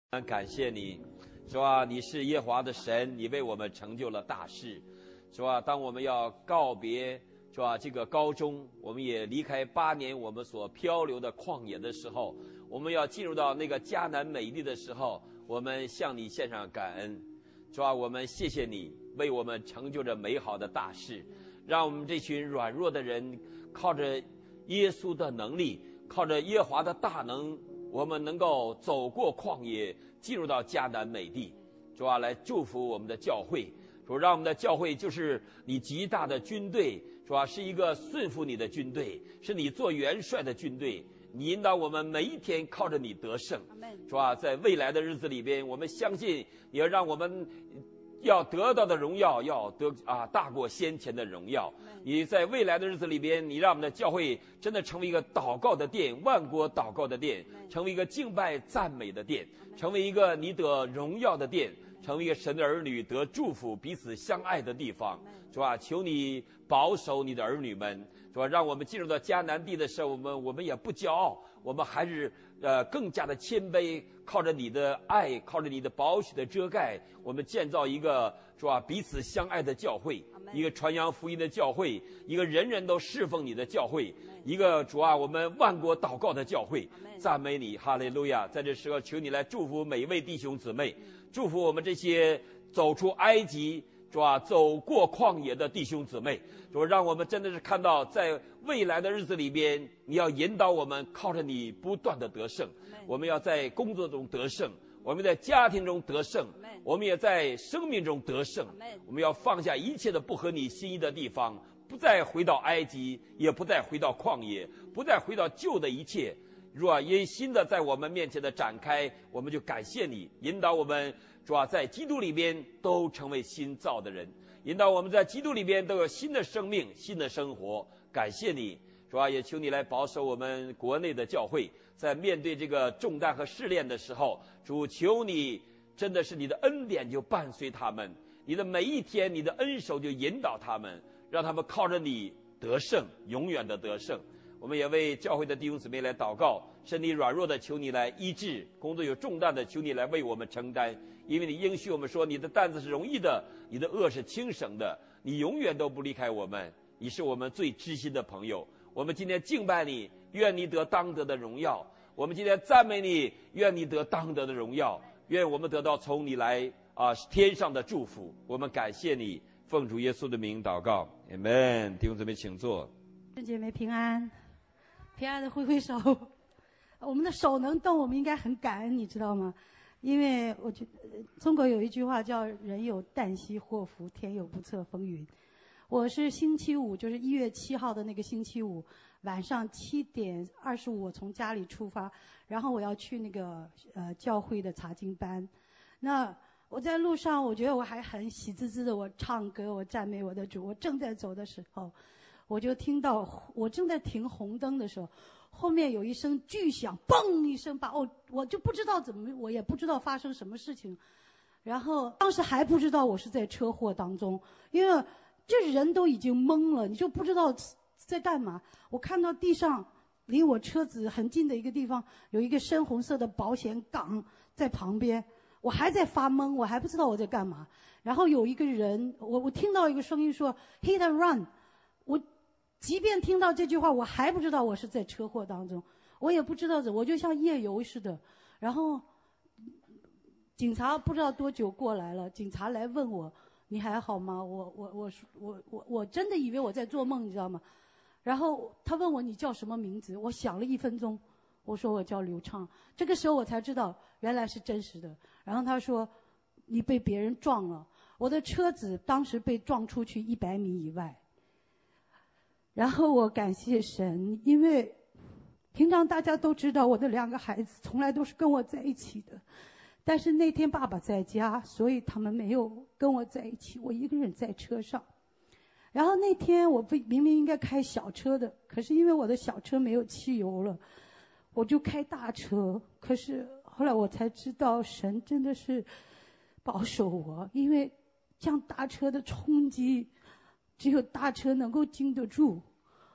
感谢你，是吧？你是耶和华的神，你为我们成就了大事，是吧？当我们要告别，是吧？这个高中，我们也离开8年我们所漂流的旷野的时候，我们要进入到那个迦南美地的时候，我们向你献上感恩，是吧？我们谢谢你为我们成就着美好的大事，让我们这群软弱的人靠着耶稣的能力，靠着耶和华的大能，我们能够走过旷野，进入到迦南美地，主啊，来祝福我们的教会，主让我们的教会就是你极大的军队，主啊，是一个顺服你的军队，是你做元帅的军队，你引导我们每一天靠着你得胜，主啊，在未来的日子里边，我们相信你要让我们要得到的荣耀要大过先前的荣耀。你在未来的日子里边，你让我们的教会真的成为一个祷告的殿，万国祷告的殿，成为一个敬拜赞美的殿，成为一个你得荣耀的殿，成为一个神的儿女得祝福彼此相爱的地方，是吧？求你保守你的儿女们，是吧？让我们进入到迦南地的时候，我们也不骄傲，我们还是更加的谦卑，靠着你的爱，靠着你的宝血的遮盖，我们建造一个，是吧？彼此相爱的教会，一个传扬福音的教会，一个人人都侍奉你的教会，一个主啊，我们万国祷告的教会。赞美你，哈利路亚！在这时候，求你来祝福每一位弟兄姊妹，祝福我们这些走出埃及，是吧？走过旷野的弟兄姊妹，说让我们真的是看到，在未来的日子里边，你要引导我们，靠着你不断的得胜。我们要在工作中得胜，我们在家庭中得胜，我们也在生命中得胜。我们要放下一切的不合你心意的地方，不再回到埃及，也不再回到旷野，不再回到旧的一切。若因新的在我们面前的展开，我们就感谢你，引导我们，主啊，在基督里边都成为新造的人，引导我们在基督里边都有新的生命、新的生活。感谢你，主啊，也求你来保守我们国内的教会，在面对这个重担和试炼的时候，主求你真的是你的恩典就伴随他们，你的每一天，你的恩手就引导他们，让他们靠着你得胜，永远的得胜。我们也为教会的弟兄姊妹来祷告，身体软弱的求你来医治，工作有重担的求你来为我们承担，因为你应许我们说，你的担子是容易的，你的恶是轻省的，你永远都不离开我们，你是我们最知心的朋友。我们今天敬拜你，愿你得当得的荣耀；我们今天赞美你，愿你得当得的荣耀。愿我们得到从你来天上的祝福。我们感谢你，奉主耶稣的名祷告，阿们。弟兄姊妹请坐。 姐妹平安，平安的挥挥手。我们的手能动，我们应该很感恩，你知道吗？因为我觉得中国有一句话叫“人有旦夕祸福，天有不测风云”。我是星期五，就是1月7号的那个星期五晚上7点25，我从家里出发，然后我要去那个教会的查经班。那我在路上，我觉得我还很喜滋滋的，我唱歌，我赞美我的主。我正在走的时候，我就听到我正在停红灯的时候，后面有一声巨响，嘣一声，我就不知道怎么，我也不知道发生什么事情。然后当时还不知道我是在车祸当中，因为这人都已经懵了，你就不知道在干嘛。我看到地上离我车子很近的一个地方有一个深红色的保险杠在旁边，我还在发懵，我还不知道我在干嘛。然后有一个人，我听到一个声音说 hit and run， 我即便听到这句话，我还不知道我是在车祸当中，我也不知道我就像夜游似的。然后警察不知道多久过来了，警察来问我你还好吗？我真的以为我在做梦，你知道吗？然后他问我你叫什么名字？我想了1分钟，我说我叫刘畅。这个时候我才知道原来是真实的。然后他说你被别人撞了，我的车子当时被撞出去100米以外。然后我感谢神，因为平常大家都知道我的2个孩子从来都是跟我在一起的，但是那天爸爸在家，所以他们没有跟我在一起，我一个人在车上。然后那天我明明应该开小车的，可是因为我的小车没有汽油了，我就开大车。可是后来我才知道神真的是保守我，因为这样大车的冲击只有大车能够经得住。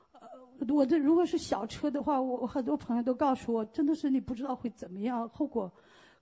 如果是小车的话，我很多朋友都告诉我，真的是你不知道会怎么样，后果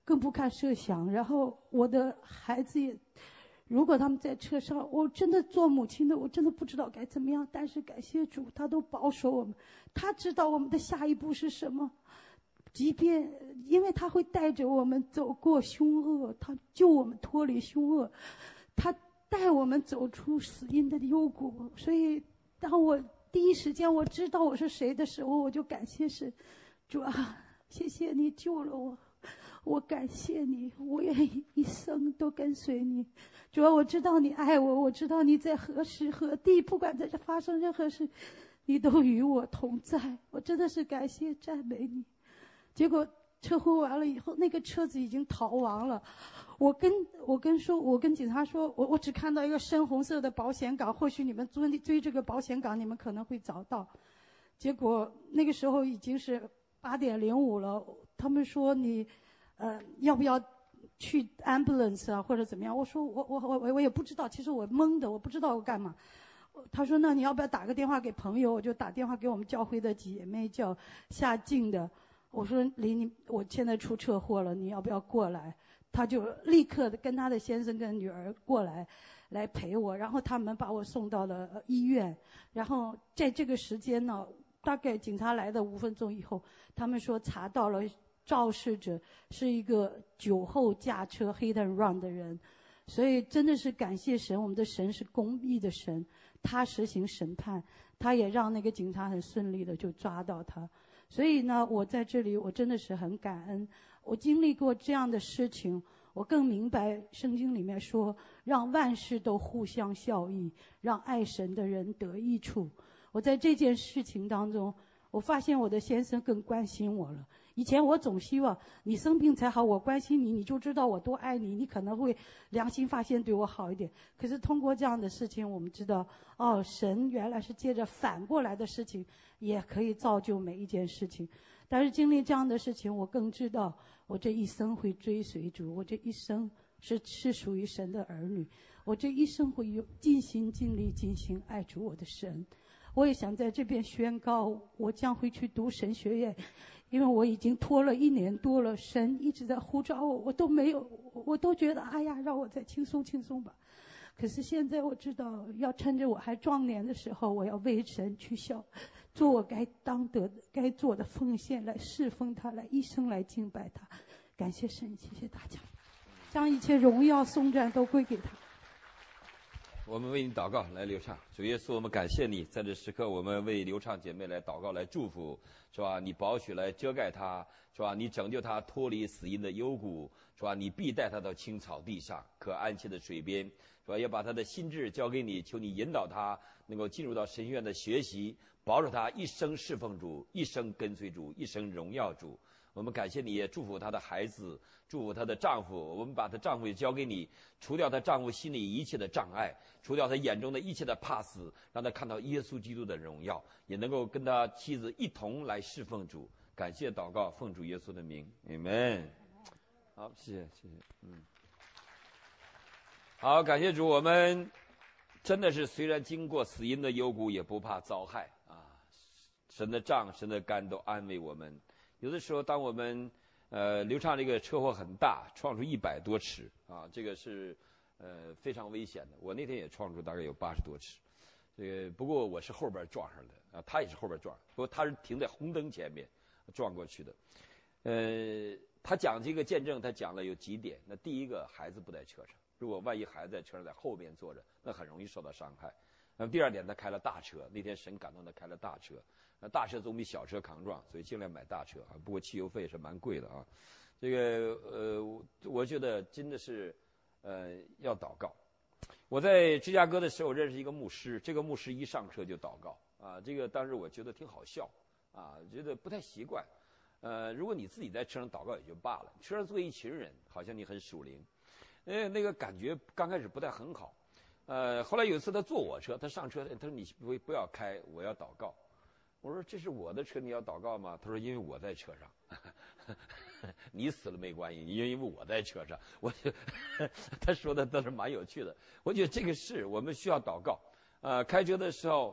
更不堪设想。然后我的孩子也，如果他们在车上，我真的做母亲的，我真的不知道该怎么样。但是感谢主，他都保守我们，他知道我们的下一步是什么。即便因为他会带着我们走过凶恶，他救我们脱离凶恶，他带我们走出死荫的幽谷。所以当我第一时间我知道我是谁的时候，我就感谢神，主啊，谢谢你救了我，我感谢你，我愿意一生都跟随你。主啊，我知道你爱我，我知道你在何时何地，不管在这发生任何事，你都与我同在。我真的是感谢赞美你。结果车祸完了以后，那个车子已经逃亡了。我跟警察说，我只看到一个深红色的保险杠，或许你们追这个保险杠，你们可能会找到。结果那个时候已经是8:05了，他们说你，要不要去 ambulance 啊，或者怎么样？我说我也不知道，其实我懵的，我不知道我干嘛。他说那你要不要打个电话给朋友？我就打电话给我们教会的姐妹，叫夏静的。我说我现在出车祸了，你要不要过来？他就立刻的跟他的先生跟女儿过来陪我，然后他们把我送到了医院。然后在这个时间呢，大概警察来的5分钟以后，他们说查到了肇事者是一个酒后驾车 hit and run 的人。所以真的是感谢神，我们的神是公义的神，他实行审判，他也让那个警察很顺利的就抓到他。所以呢，我在这里我真的是很感恩，我经历过这样的事情，我更明白圣经里面说，让万事都互相效益，让爱神的人得益处。我在这件事情当中，我发现我的先生更关心我了。以前我总希望你生病才好，我关心你，你就知道我多爱你，你可能会良心发现对我好一点。可是通过这样的事情，我们知道，神原来是借着反过来的事情也可以造就每一件事情。但是经历这样的事情，我更知道我这一生会追随主，我这一生是属于神的儿女，我这一生会尽心尽力尽心爱主我的神。我也想在这边宣告，我将会去读神学院，因为我已经拖了1年多了，神一直在呼召我，我都没有，我都觉得哎呀，让我再轻松轻松吧。可是现在我知道，要趁着我还壮年的时候，我要为神去做我该做的奉献，来侍奉他，来一生来敬拜他。感谢神，谢谢大家，将一切荣耀颂赞都归给他。 我们为你祷告，来刘畅。主耶稣，我们感谢你，在这时刻，我们为刘畅姐妹来祷告，来祝福，是吧？你保许来遮盖她，是吧？你拯救她脱离死荫的幽谷，是吧？你必带她到青草地上，可安息的水边，是吧？也把她的心智交给你，求你引导她能够进入到神学院的学习，保守她一生侍奉主，一生跟随主，一生荣耀主。我们感谢你，也祝福她的孩子，祝福她的丈夫。我们把她丈夫也交给你，除掉她丈夫心里一切的障碍，除掉她眼中的一切的怕死，让她看到耶稣基督的荣耀，也能够跟他妻子一同来侍奉主。感谢祷告，奉主耶稣的名，阿们。好，谢谢。好，感谢主。我们真的是虽然经过死荫的幽谷，也不怕遭害啊！神的杖、神的竿都安慰我们。有的时候，当我们刘畅这个车祸很大，撞出100多尺啊，这个是非常危险的。我那天也撞出大概有80多尺，这个不过我是后边撞上的啊，他也是后边撞，不过他是停在红灯前面撞过去的。他讲这个见证，他讲了有几点。那第一个，孩子不在车上，如果万一孩子在车上，在后边坐着，那很容易受到伤害。那么第二点，他开了大车，那天神感动他开了大车。那大车总比小车扛撞，所以尽量买大车啊。不过汽油费是蛮贵的啊。这个我觉得真的是要祷告。我在芝加哥的时候认识一个牧师，这个牧师一上车就祷告啊。这个当时我觉得挺好笑啊，觉得不太习惯。如果你自己在车上祷告也就罢了，车上坐一群人，好像你很属灵，那个感觉刚开始不太很好。后来有一次他坐我车，他上车，他说你不要开，我要祷告。我说这是我的车，你要祷告吗？他说因为我在车上，你死了没关系，因为我在车上。我就他说的倒是蛮有趣的。我觉得这个是我们需要祷告。开车的时候，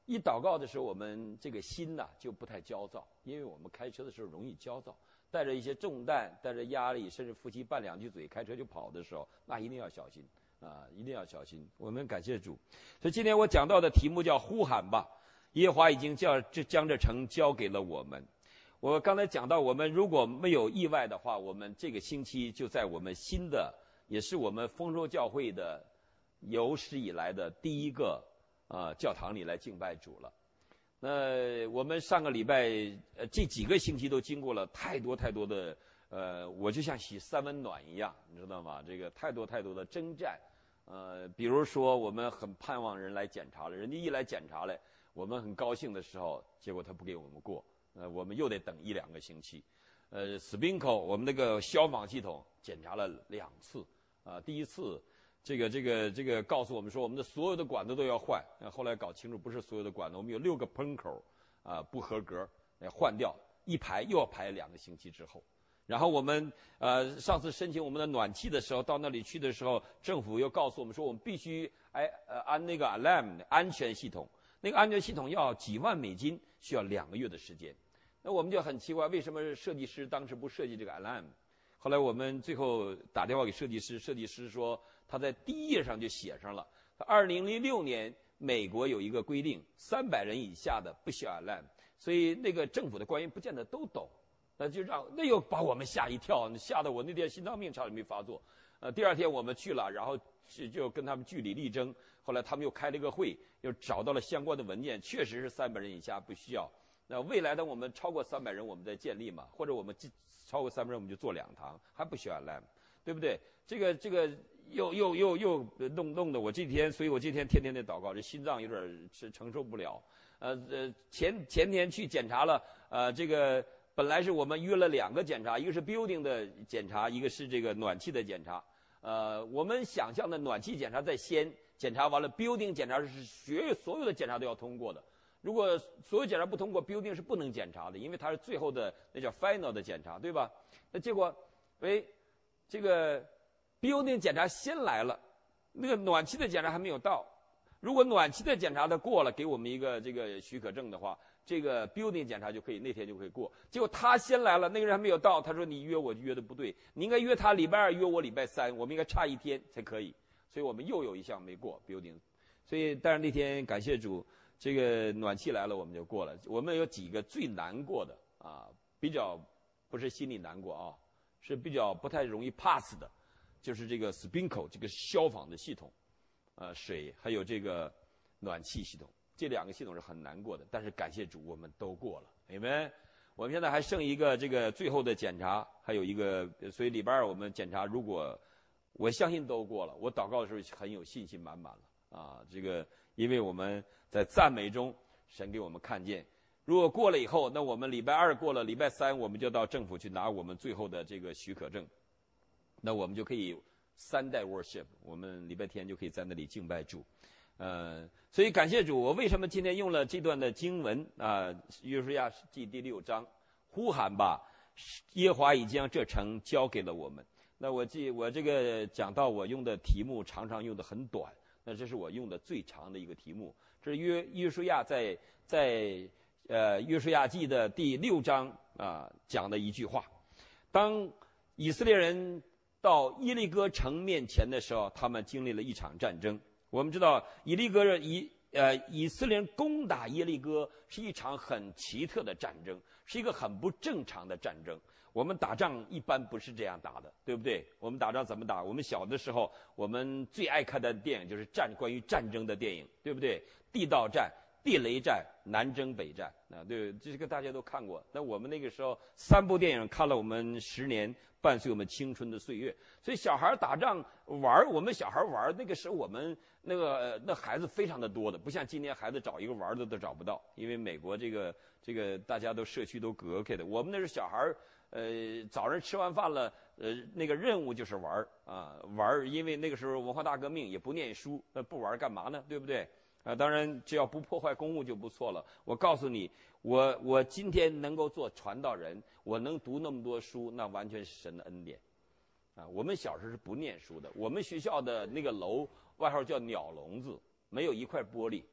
一祷告的时候，我们这个心呐就不太焦躁，因为我们开车的时候容易焦躁，带着一些重担，带着压力，甚至夫妻拌两句嘴开车就跑的时候，那一定要小心啊，一定要小心。我们感谢主。所以今天我讲到的题目叫呼喊吧，耶和华已经将这城交给了我们。我刚才讲到，我们如果没有意外的话，我们这个星期就在我们新的，也是我们丰收教会的有史以来的第一个教堂里来敬拜主了。那我们上个礼拜这几个星期都经过了太多的我就像洗三温暖一样，你知道吗？这个太多的征战。比如说我们很盼望人来检查了，人家一来检查了，我们很高兴的时候，结果他不给我们过，我们又得等1-2个星期。Spinco 我们那个消防系统检查了2次，第一次这个告诉我们说我们的所有的管子都要换，后来搞清楚不是所有的管子，我们有6个喷口不合格，换掉一排又要排2个星期之后。然后我们上次申请我们的暖气的时候，到那里去的时候，政府又告诉我们说我们必须安那个 alarm 安全系统，那个安全系统要几万美金，需要2个月的时间。那我们就很奇怪，为什么设计师当时不设计这个 alarm？ 后来我们最后打电话给设计师，设计师说他在第1页上就写上了，2006年美国有一个规定，300人以下的不需要 alarm， 所以那个政府的官员不见得都懂。那又把我们吓一跳，吓得我那天心脏病差点没发作。第2天我们去了，然后就跟他们据理力争。后来他们又开了一个会，又找到了相关的文件，确实是300人以下不需要。那未来的我们超过300人，我们再建立嘛，或者我们超过300人，我们就做2堂，还不需要 alarm， 对不对？这个又弄得我这几天，所以我这天天的祷告，这心脏有点承受不了。前天去检查了，这个。本来是我们约了2个检查，一个是 building 的检查，一个是这个暖气的检查。我们想象的暖气检查在先，检查完了 building 检查是所有的检查都要通过的。如果所有检查不通过 building 是不能检查的，因为它是最后的那叫 final 的检查，对吧？那结果这个 building 检查先来了，那个暖气的检查还没有到。如果暖气的检查他过了，给我们一个这个许可证的话，这个 building 检查就可以那天就可以过。结果他先来了，那个人还没有到，他说你约我约的不对，你应该约他礼拜2，约我礼拜3，我们应该差1天才可以。所以我们又有一项没过 building。所以但是那天感谢主，这个暖气来了我们就过了。我们有几个最难过的比较不是心里难过是比较不太容易 pass 的，就是这个 Spinco 这个消防的系统。水还有这个暖气系统，这2个系统是很难过的，但是感谢主我们都过了，明白？我们现在还剩一个这个最后的检查，还有一个，所以礼拜2我们检查，如果我相信都过了，我祷告的时候很有信心满满了这个因为我们在赞美中神给我们看见，如果过了以后，那我们礼拜2过了，礼拜3我们就到政府去拿我们最后的这个许可证，那我们就可以3代 worship， 我们礼拜天就可以在那里敬拜主。所以感谢主，我为什么今天用了这段的经文约书亚记第6章，呼喊吧，耶和华已将这城交给了我们。那我这个讲到我用的题目常常用的很短，那这是我用的最长的一个题目，这是约书亚在约书亚记的第6章讲的一句话。当以色列人到耶利哥城面前的时候，他们经历了一场战争。我们知道以色列人攻打耶利哥是一场很奇特的战争，是一个很不正常的战争。我们打仗一般不是这样打的，对不对？我们打仗怎么打？我们小的时候，我们最爱看的电影就是关于战争的电影，对不对？地道战、地雷战、南征北战对，这个大家都看过。那我们那个时候3部电影看了我们10年，伴随我们青春的岁月。所以小孩打仗玩，我们小孩玩，那个时候我们那孩子非常的多的，不像今天孩子找一个玩的都找不到，因为美国这个大家都社区都隔开的。我们那是小孩早上吃完饭了，那个任务就是玩玩，因为那个时候文化大革命也不念书，不玩干嘛呢？对不对？当然只要不破坏公物就不错了。我告诉你，我今天能够做传道人，我能读那么多书，那完全是神的恩典我们小时候是不念书的，我们学校的那个楼外号叫鸟笼子，没有一块玻璃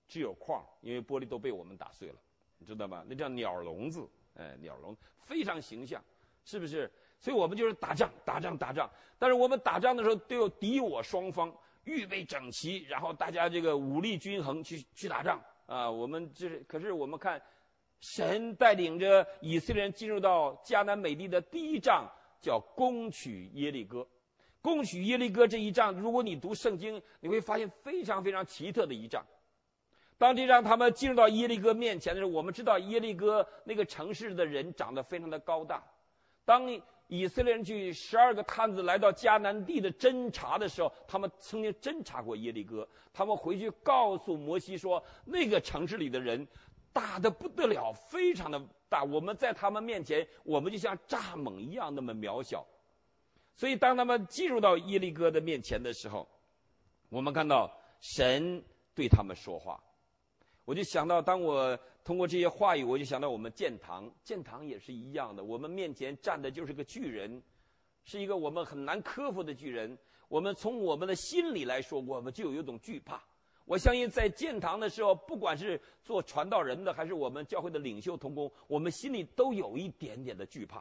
只有框，因为玻璃都被我们打碎了，你知道吗？那叫鸟笼子，鸟笼非常形象，是不是？所以我们就是打仗，但是我们打仗的时候都有敌我双方预备整齐，然后大家这个武力均衡去打仗啊。我们可是我们看，神带领着以色列人进入到迦南美地的第一仗叫攻取耶利哥。攻取耶利哥这一仗，如果你读圣经，你会发现非常非常奇特的一仗。当这仗他们进入到耶利哥面前的时候，我们知道耶利哥那个城市的人长得非常的高大。当以色列人去12个探子来到迦南地的侦查的时候，他们曾经侦查过耶利哥，他们回去告诉摩西说，那个城市里的人大得不得了，非常的大，我们在他们面前，我们就像蚱蜢一样那么渺小。所以当他们进入到耶利哥的面前的时候，我们看到神对他们说话。我就想到，当我通过这些话语，我就想到我们建堂也是一样的，我们面前站的就是个巨人，是一个我们很难克服的巨人。我们从我们的心里来说，我们就有一种惧怕。我相信在建堂的时候，不管是做传道人的，还是我们教会的领袖同工，我们心里都有一点点的惧怕。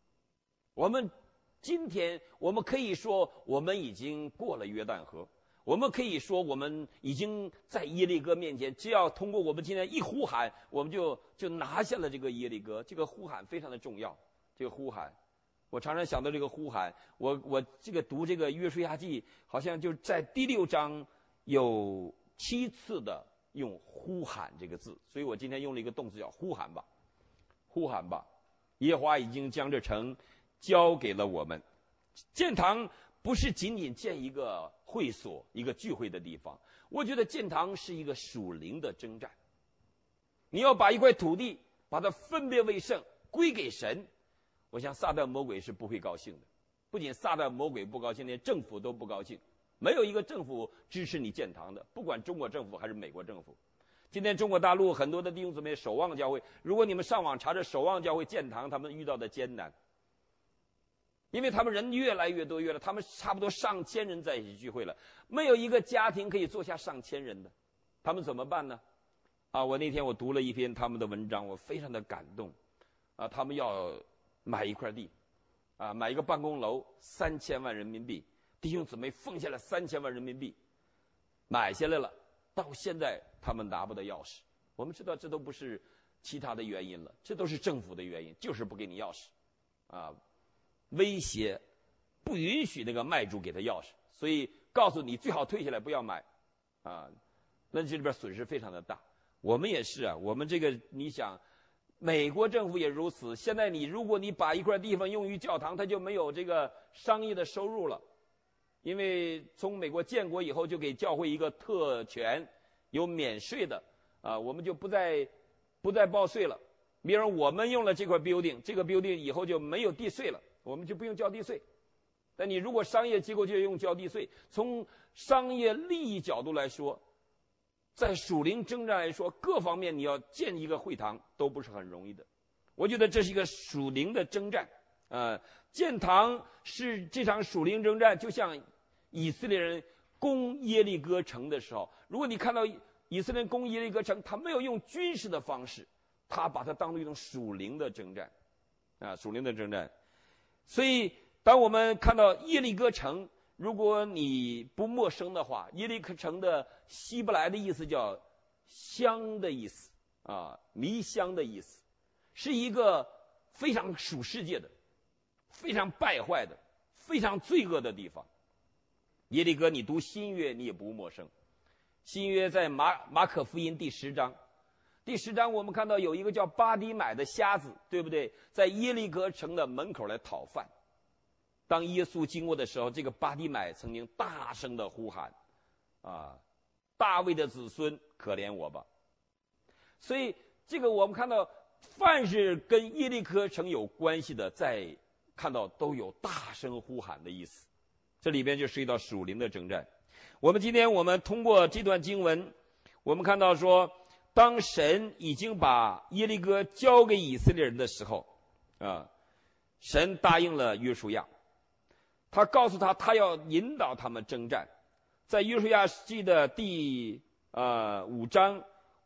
今天我们可以说，我们已经过了约旦河，我们可以说我们已经在耶利哥面前，只要通过我们今天一呼喊，我们就拿下了这个耶利哥。这个呼喊非常的重要。这个呼喊，我常常想到这个呼喊。我这个读这个约书亚记，好像就在第6章有7次的用呼喊这个字，所以我今天用了一个动词叫呼喊吧，呼喊吧。耶和华已经将这城交给了我们。建堂不是仅仅建一个会所，一个聚会的地方。我觉得建堂是一个属灵的征战。你要把一块土地把它分别为圣，归给神，我想撒旦魔鬼是不会高兴的。不仅撒旦魔鬼不高兴，连政府都不高兴。没有一个政府支持你建堂的，不管中国政府还是美国政府。今天中国大陆很多的弟兄姊妹守望教会，如果你们上网查着守望教会建堂他们遇到的艰难，因为他们人越来越多，他们差不多上千人在一起聚会了，没有一个家庭可以坐下上千人的，他们怎么办呢？我那天我读了一篇他们的文章，我非常的感动。他们要买一块地，买一个办公楼，3000万人民币，弟兄姊妹奉献了3000万人民币，买下来了。到现在他们拿不到钥匙，我们知道这都不是其他的原因了，这都是政府的原因，就是不给你钥匙，威胁，不允许那个卖主给他钥匙，所以告诉你最好退下来不要买，那这里边损失非常的大。我们也是我们这个你想，美国政府也如此。现在如果你把一块地方用于教堂，它就没有这个商业的收入了。因为从美国建国以后，就给教会一个特权，有免税的，我们就不再报税了。比如我们用了这块 building， 这个 building 以后就没有地税了，我们就不用交地税。但你如果商业机构就用交地税。从商业利益角度来说，在属灵征战来说，各方面你要建一个会堂都不是很容易的。我觉得这是一个属灵的征战。建堂是这场属灵征战，就像以色列人攻耶利哥城的时候，如果你看到以色列人攻耶利哥城，他没有用军事的方式，他把它当作一种属灵的征战，属灵的征战。所以当我们看到耶利哥城，如果你不陌生的话，耶利哥城的希伯来的意思叫香的意思，迷香的意思，是一个非常属世界的，非常败坏的，非常罪恶的地方。耶利哥你读新约你也不陌生，新约在马可福音第10章，第10章我们看到有一个叫巴迪买的瞎子，对不对？在耶利哥城的门口来讨饭。当耶稣经过的时候，这个巴迪买曾经大声的呼喊，大卫的子孙，可怜我吧。所以这个我们看到，凡是跟耶利哥城有关系的，在看到都有大声呼喊的意思。这里边就涉及到属灵的征战。今天我们通过这段经文，我们看到说，当神已经把耶利哥交给以色列人的时候，神答应了约书亚，他告诉他要引导他们征战。在约书亚记的第5章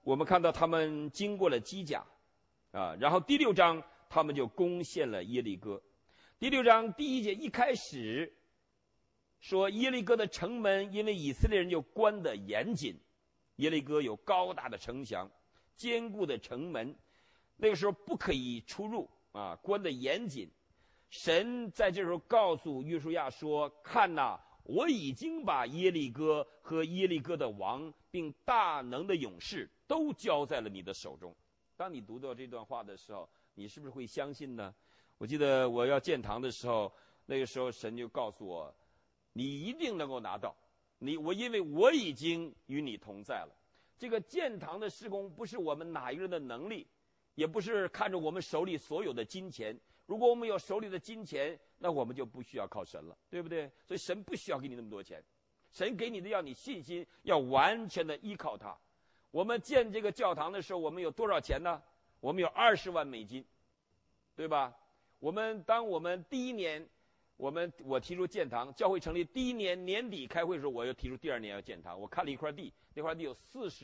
我们看到他们经过了基甲，然后第6章他们就攻陷了耶利哥。第6章第1节一开始说，耶利哥的城门因为以色列人就关得严谨，耶利哥有高大的城墙，坚固的城门，那个时候不可以出入关得严谨。神在这时候告诉约书亚说，看哪，我已经把耶利哥和耶利哥的王并大能的勇士都交在了你的手中。当你读到这段话的时候，你是不是会相信呢？我记得我要建堂的时候，那个时候神就告诉我，你一定能够拿到，因为我已经与你同在了。这个建堂的事工不是我们哪一个人的能力，也不是看着我们手里所有的金钱。如果我们有手里的金钱，那我们就不需要靠神了，对不对？所以神不需要给你那么多钱，神给你的要你信心，要完全的依靠他。我们建这个教堂的时候，我们有多少钱呢？我们有20万美金，对吧？当我们第1年，我提出建堂，教会成立第1年年底开会的时候，我又提出第2年要建堂。我看了一块地，那块地有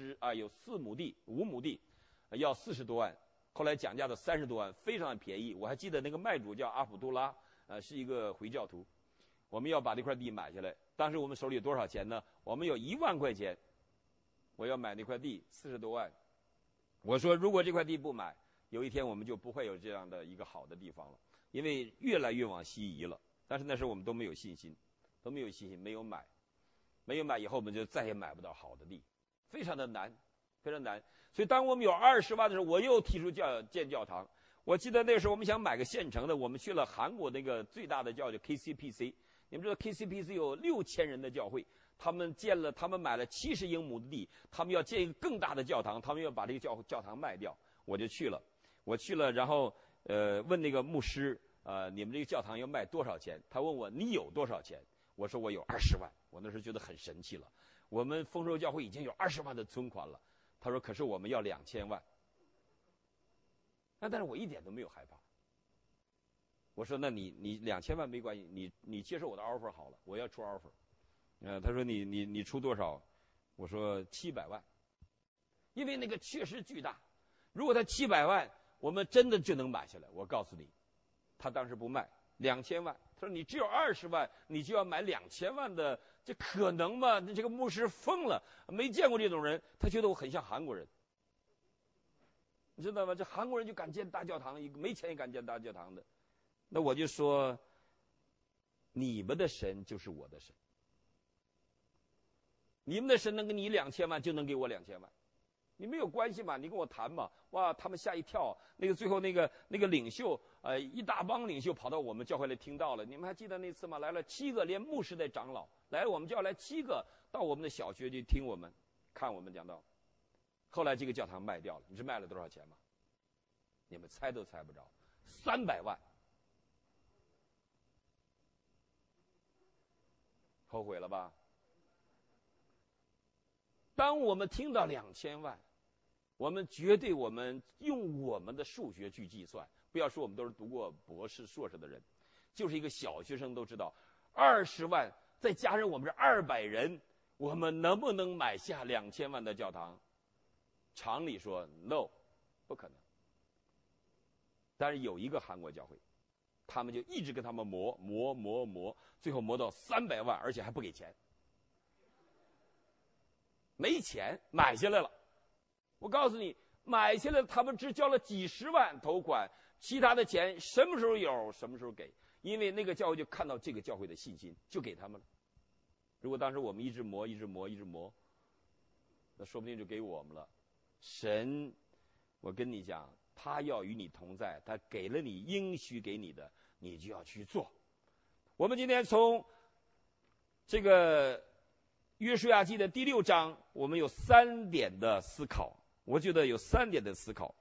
4亩地，5亩地，要40多万。后来讲价到30多万，非常的便宜。我还记得那个卖主叫阿卜杜拉，是一个回教徒。我们要把那块地买下来，当时我们手里有多少钱呢？我们有1万块钱，我要买那块地40多万。我说如果这块地不买，有一天我们就不会有这样的一个好的地方了，因为越来越往西移了。但是那时候我们都没有信心，没有买以后，我们就再也买不到好的地，非常的难，非常难。所以当我们有20万的时候，我又提出建教堂。我记得那时候我们想买个现成的，我们去了韩国那个最大的教会 KCPC。你们知道 KCPC 有6000人的教会，他们买了70英亩的地，他们要建一个更大的教堂，他们要把这个教堂卖掉。我就去了，然后问那个牧师，你们这个教堂要卖多少钱？他问我你有多少钱？我说我有20万。我那时候觉得很神奇了，我们丰收教会已经有20万的存款了。他说可是我们要2000万。但是我一点都没有害怕。我说那你2000万没关系，你接受我的 offer 好了，我要出 offer。他说你出多少？我说700万，因为那个确实巨大。如果他700万，我们真的就能买下来。我告诉你，他当时不卖2000万，他说你只有20万，你就要买2000万的，这可能吗？这个牧师疯了，没见过这种人，他觉得我很像韩国人，你知道吗？这韩国人就敢建大教堂，没钱也敢建大教堂的。那我就说，你们的神就是我的神，你们的神能给你2000万，就能给我2000万。你没有关系嘛？你跟我谈嘛？哇，他们吓一跳。最后那个领袖，一大帮领袖跑到我们教会来听到了。你们还记得那次吗？来了7个，连牧师带长老来了我们教来7个，到我们的小学去听我们，看我们讲道。后来这个教堂卖掉了，你知道卖了多少钱吗？你们猜都猜不着，300万。后悔了吧？当我们听到2000万，我们用我们的数学去计算，不要说我们都是读过博士硕士的人，就是一个小学生都知道，20万再加上我们这200人，我们能不能买下2000万的教堂？常理说 no， 不可能。但是有一个韩国教会，他们就一直跟他们磨，最后磨到300万，而且还不给钱，没钱买下来了。我告诉你，买下来他们只交了几十万头款，其他的钱什么时候有什么时候给，因为那个教会就看到这个教会的信心，就给他们了。如果当时我们一直磨，那说不定就给我们了。神，我跟你讲，他要与你同在，他给了你应许给你的，你就要去做。我们今天从这个约书亚记的第6章，我们有3点的思考。我觉得有3点的思考。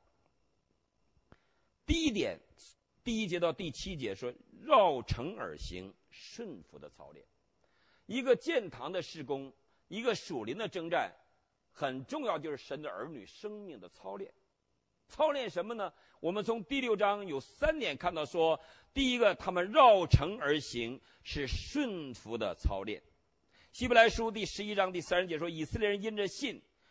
第一点，第1节到第7节说绕城而行，顺服的操练。一个建堂的事工，一个属灵的征战，很重要，就是神的儿女生命的操练。操练什么呢？我们从第6章有3点看到说，第一个，他们绕城而行，是顺服的操练。希伯来书第11章第30节说，以色列人因着信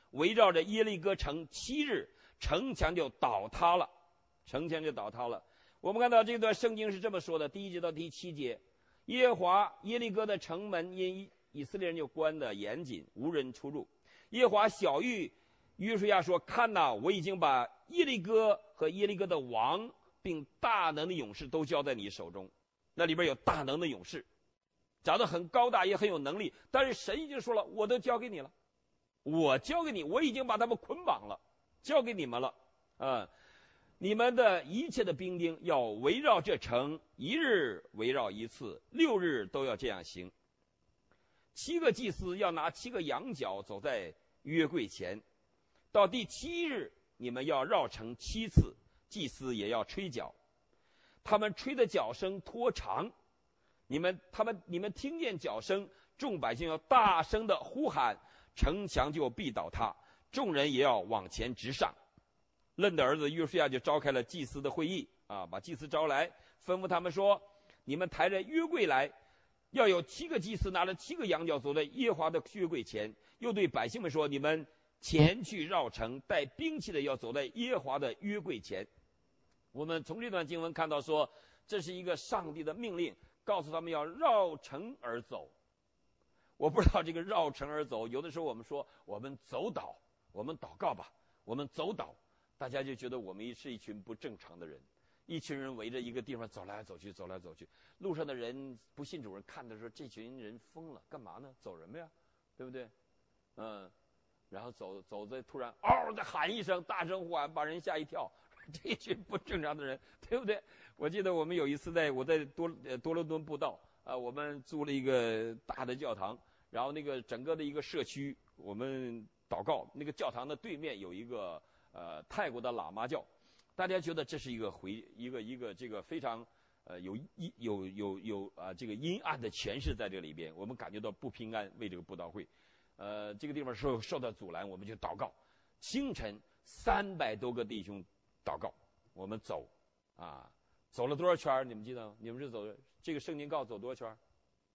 围绕着耶利哥城7日，城墙就倒塌了。城墙就倒塌了。我们看到这段圣经是这么说的，第1节到第7节，耶利哥的城门因以色列人就关得严谨，无人出入。耶和华晓谕约书亚说：看哪，我已经把耶利哥和耶利哥的王并大能的勇士都交在你手中。那里边有大能的勇士，长得很高大，也很有能力，但是神已经说了，我都交给你了，我交给你，我已经把他们捆绑了，交给你们了。你们的一切的兵丁要围绕这城，1日围绕1次，6日都要这样行。7个祭司要拿7个羊角走在约柜前，到第7日你们要绕城7次，祭司也要吹角，他们吹的角声拖长，你们听见角声，众百姓要大声的呼喊，城墙就必倒塌，众人也要往前直上。嫩的儿子约书亚就召开了祭司的会议把祭司招来，吩咐他们说：你们抬着约柜来，要有7个祭司拿着7个羊角走在耶和华的约柜前，又对百姓们说：你们前去绕城，带兵器的要走在耶和华的约柜前。我们从这段经文看到说，这是一个上帝的命令，告诉他们要绕城而走。我不知道这个绕城而走，有的时候我们说我们走祷，我们祷告吧，我们走祷，大家就觉得我们是一群不正常的人，一群人围着一个地方走来走去，走来走去。路上的人不信主人看的说，这群人疯了，干嘛呢？走人呀，对不对？然后走在突然嗷的喊一声，大声呼喊，把人吓一跳。这群不正常的人，对不对？我记得我们有一次我在多伦多布道我们租了一个大的教堂，然后那个整个的一个社区，我们祷告，那个教堂的对面有一个泰国的喇嘛教，大家觉得这是一个这个非常有这个阴暗的权势在这里边，我们感觉到不平安，为这个布道会这个地方受到阻拦，我们就祷告。清晨300多个弟兄祷告，我们走走了多少圈？你们记得吗？你们是走这个圣经告诉走多少圈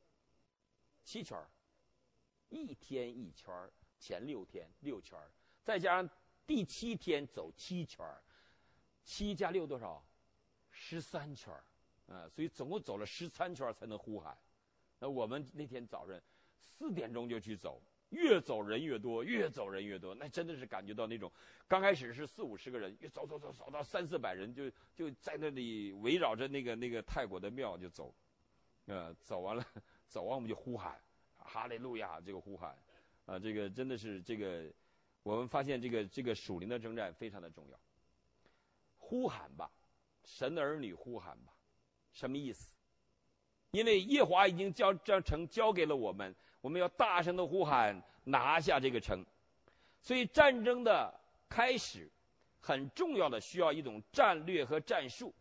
？7圈，1天1圈，前6天6圈，再加上第7天走7圈，7加6多少？13圈所以总共走了13圈才能呼喊。那我们那天早晨4点钟就去走，越走人越多，越走人越多，那真的是感觉到那种，刚开始是40-50个人，越走到300-400人，就在那里围绕着那个泰国的庙就走，走完我们就呼喊哈利路亚，这个呼喊这个真的是这个，我们发现这个属灵的征战非常的重要。呼喊吧，神的儿女呼喊吧，什么意思？因为耶和华已经将城交给了我们，我们要大声的呼喊，拿下这个城。所以战争的开始很重要的需要一种战略和战术。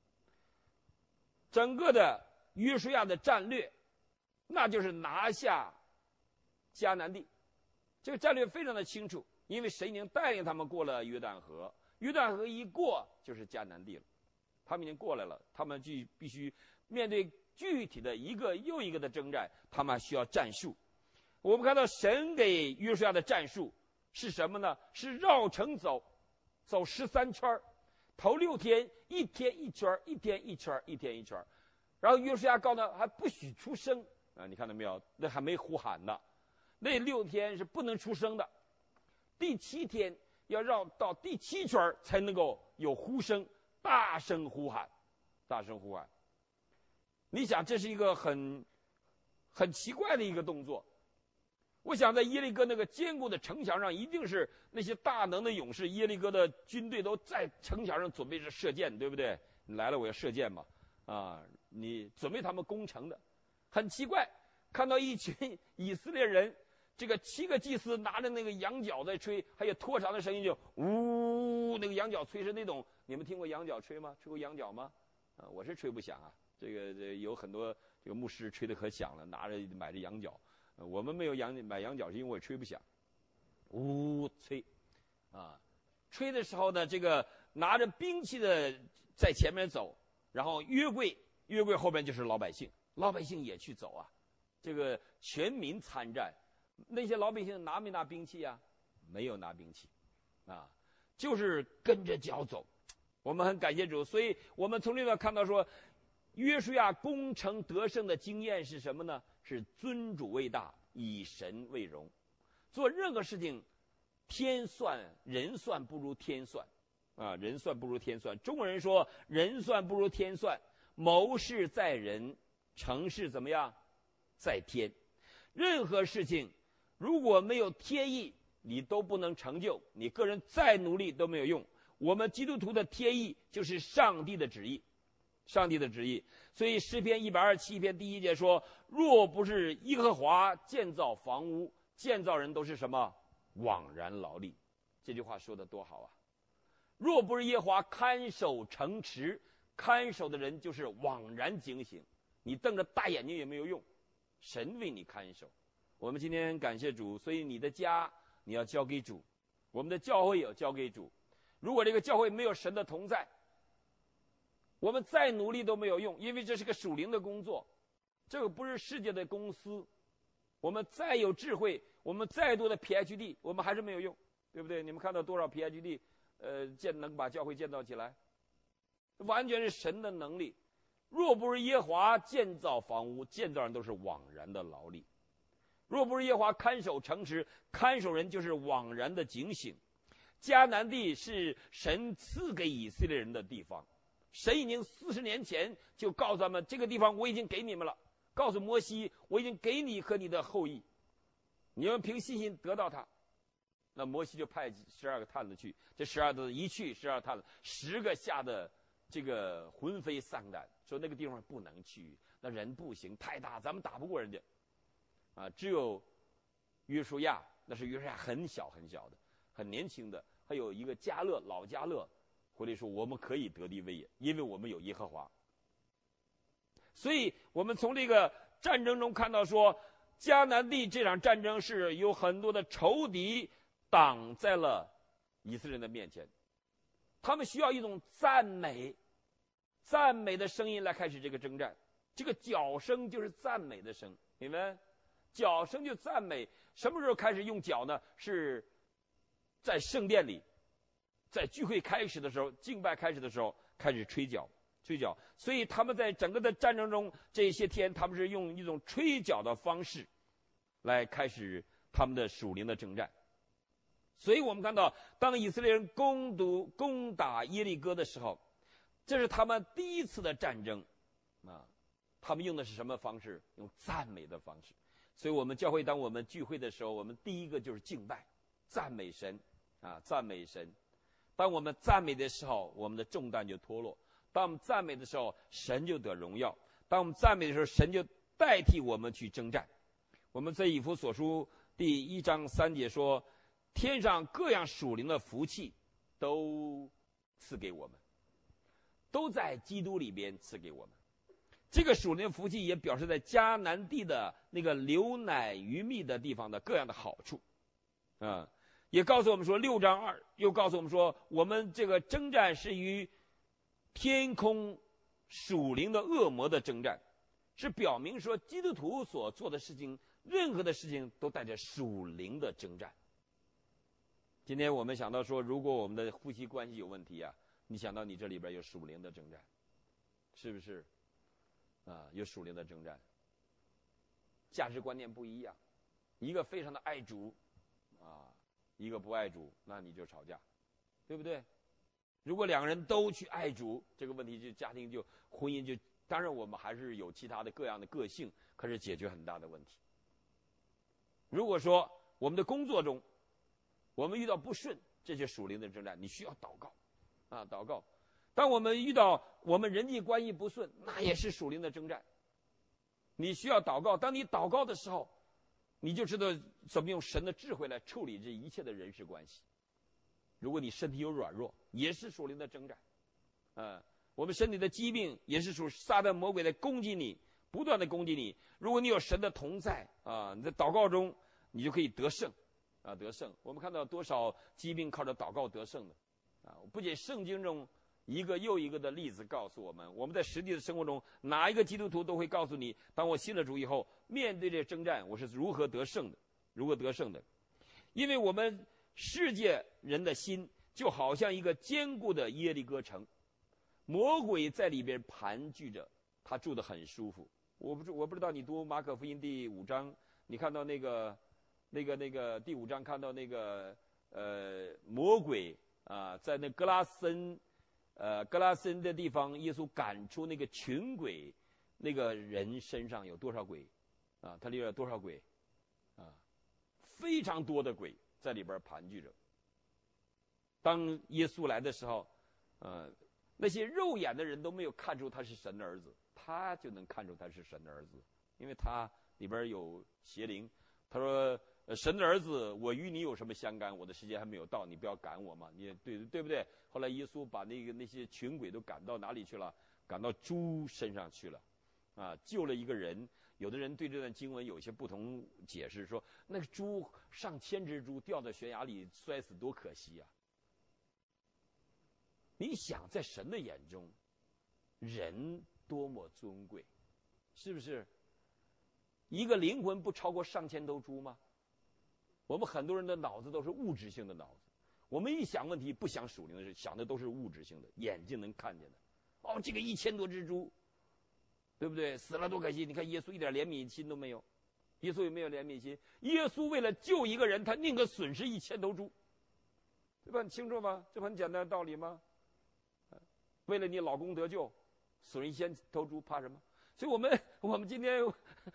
整个的约书亚的战略，那就是拿下迦南地。这个战略非常的清楚，因为神已经带领他们过了约旦河，约旦河一过就是迦南地了，他们已经过来了，他们就必须面对具体的一个又一个的征战，他们还需要战术。我们看到神给约书亚的战术是什么呢？是绕城走13圈，头6天1天1圈，1天1圈，1天1圈。然后约书亚告诉他还不许出声你看到没有？那还没呼喊呢，那6天是不能出声的。第7天要绕到第7圈才能够有呼声，大声呼喊，大声呼喊。你想这是一个很奇怪的一个动作。我想在耶利哥那个坚固的城墙上，一定是那些大能的勇士，耶利哥的军队都在城墙上准备着射箭，对不对？你来了我要射箭嘛你准备他们攻城的。很奇怪，看到一群以色列人，这个7个祭司拿着那个羊角在吹，还有拖长的声音就呜，那个羊角吹是那种，你们听过羊角吹吗？吹过羊角吗？我是吹不响这个有很多这个牧师吹得可响了，买着羊角，我们没有买羊角是因为我吹不响，呜吹吹的时候呢，这个拿着兵器的在前面走，然后约柜后边就是老百姓也去走这个全民参战。那些老百姓拿没拿兵器没有拿兵器，啊，就是跟着脚走。我们很感谢主，所以我们从这段看到说，约书亚攻城得胜的经验是什么呢？是尊主为大，以神为荣。做任何事情，天算人算不如天算，啊，人算不如天算。中国人说人算不如天算，谋事在人，成事怎么样？在天。任何事情如果没有天意，你都不能成就，你个人再努力都没有用。我们基督徒的天意就是上帝的旨意，上帝的旨意。所以诗篇127篇第1节说，若不是耶和华建造房屋，建造人都是什么？枉然劳力。这句话说得多好啊！若不是耶和华看守城池，看守的人就是枉然警醒，你瞪着大眼睛也没有用，神为你看守。我们今天感谢主，所以你的家你要交给主，我们的教会也要交给主。如果这个教会没有神的同在，我们再努力都没有用，因为这是个属灵的工作，这个不是世界的公司。我们再有智慧，我们再多的 PhD， 我们还是没有用，对不对？你们看到多少 PhD， 能把教会建造起来？完全是神的能力。若不是耶和华建造房屋，建造人都是枉然的劳力。若不是耶和华看守城池，看守人就是枉然的警醒。迦南地是神赐给以色列人的地方，神已经40年前就告诉他们，这个地方我已经给你们了，告诉摩西，我已经给你和你的后裔，你们凭信心得到它。那摩西就派12个探子去，这12个一去12探子10个吓得这个魂飞丧胆，说那个地方不能去，那人不行，太大，咱们打不过人家啊。只有约书亚，那是约书亚很小很小的，很年轻的，还有一个迦勒，老迦勒回来说，我们可以得地为业，因为我们有耶和华。所以我们从这个战争中看到说，迦南地这场战争是有很多的仇敌挡在了以色列人的面前，他们需要一种赞美的声音来开始这个征战。这个角声就是赞美的声，明白？角声就赞美。什么时候开始用角呢？是在圣殿里，在聚会开始的时候，敬拜开始的时候开始吹角。所以他们在整个的战争中这些天，他们是用一种吹角的方式来开始他们的属灵的征战。所以我们看到，当以色列人攻打耶利哥的时候，这是他们第一次的战争啊。他们用的是什么方式？用赞美的方式。所以我们教会当我们聚会的时候，我们第一个就是敬拜，赞美神啊，赞美神。当我们赞美的时候，我们的重担就脱落。当我们赞美的时候，神就得荣耀。当我们赞美的时候，神就代替我们去征战。我们在以弗所书第1章3节说，天上各样属灵的福气都赐给我们，都在基督里边赐给我们。这个属灵的福气也表示在迦南地的那个流奶鱼蜜的地方的各样的好处也告诉我们说，6章2又告诉我们说，我们这个征战是与天空属灵的恶魔的征战，是表明说基督徒所做的事情，任何的事情都带着属灵的征战。今天我们想到说，如果我们的夫妻关系有问题你想到你这里边有属灵的征战，是不是有属灵的征战。价值观念不一样，一个非常的爱主一个不爱主，那你就吵架，对不对？如果2个人都去爱主，这个问题就家庭就婚姻就，当然我们还是有其他的各样的个性，可是解决很大的问题。如果说我们的工作中我们遇到不顺，这些属灵的征战，你需要祷告祷告。当我们遇到我们人际关系不顺，那也是属灵的征战，你需要祷告。当你祷告的时候，你就知道怎么用神的智慧来处理这一切的人事关系。如果你身体有软弱，也是属灵的征战我们身体的疾病也是属撒旦魔鬼在攻击你，不断的攻击你。如果你有神的同在你在祷告中你就可以得胜得胜。我们看到多少疾病靠着祷告得胜的不仅圣经中一个又一个的例子告诉我们，我们在实际的生活中，哪一个基督徒都会告诉你，当我信了主以后，面对这征战，我是如何得胜的，因为我们世界人的心就好像一个坚固的耶利哥城，魔鬼在里边盘踞着，他住得很舒服。我不知道你读马可福音第5章，你看到那个第5章看到那个魔鬼啊，在那格拉森的地方，耶稣赶出那个群鬼，那个人身上有多少鬼啊？他里边有多少鬼啊？非常多的鬼在里边盘踞着。当耶稣来的时候，那些肉眼的人都没有看出他是神的儿子，他就能看出他是神的儿子，因为他里边有邪灵。他说：“神的儿子，我与你有什么相干？我的时间还没有到，你不要赶我嘛。你对不对？”后来耶稣把那些群鬼都赶到哪里去了？赶到猪身上去了，救了一个人。有的人对这段经文有些不同解释，说那个猪上千只猪掉到悬崖里摔死多可惜呀！你想，在神的眼中，人多么尊贵，是不是？一个灵魂不超过上千头猪吗？我们很多人的脑子都是物质性的脑子，我们一想问题不想属灵的事，想的都是物质性的，眼睛能看见的。哦，这个1000多只猪，对不对？死了多可惜！你看耶稣一点怜悯心都没有，耶稣有没有怜悯心？耶稣为了救一个人，他宁可损失1000头猪，对吧？你清楚吗？这不很简单的道理吗？为了你老公得救，损1000头猪，怕什么？所以我们今天，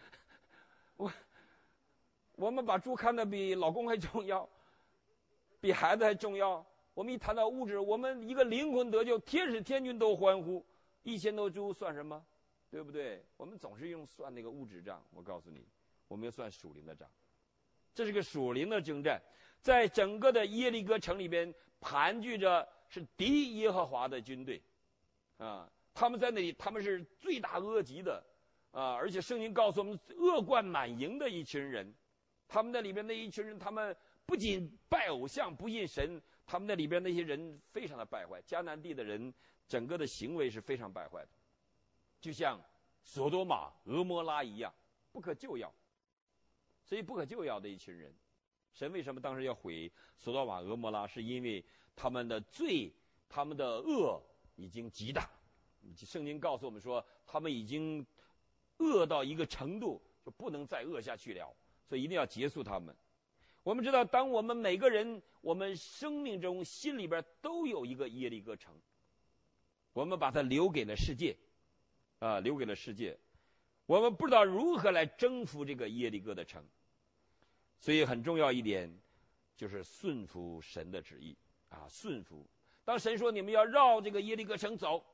我们把猪看得比老公还重要，比孩子还重要。我们一谈到物质，我们一个灵魂得救，天使天军都欢呼，1000头猪算什么？对不对？我们总是用算那个物质账，我告诉你，我们要算属灵的账。这是个属灵的征战，在整个的耶利哥城里边盘踞着是敌耶和华的军队。他们在那里，他们是罪大恶极的，而且圣经告诉我们，恶贯满盈的一群人。他们那里边那一群人，他们不仅拜偶像不信神，他们那里边那些人非常的败坏。迦南地的人整个的行为是非常败坏的，就像索多玛、俄摩拉一样，不可救药。所以不可救药的一群人，神为什么当时要毁索多玛、俄摩拉？是因为他们的罪，他们的恶已经极大。圣经告诉我们说，他们已经恶到一个程度，就不能再恶下去了，所以一定要结束他们。我们知道，当我们每个人，我们生命中心里边都有一个耶利哥城，我们把它留给了世界，留给了世界。我们不知道如何来征服这个耶利哥的城，所以很重要一点就是顺服神的旨意顺服。当神说你们要绕这个耶利哥城走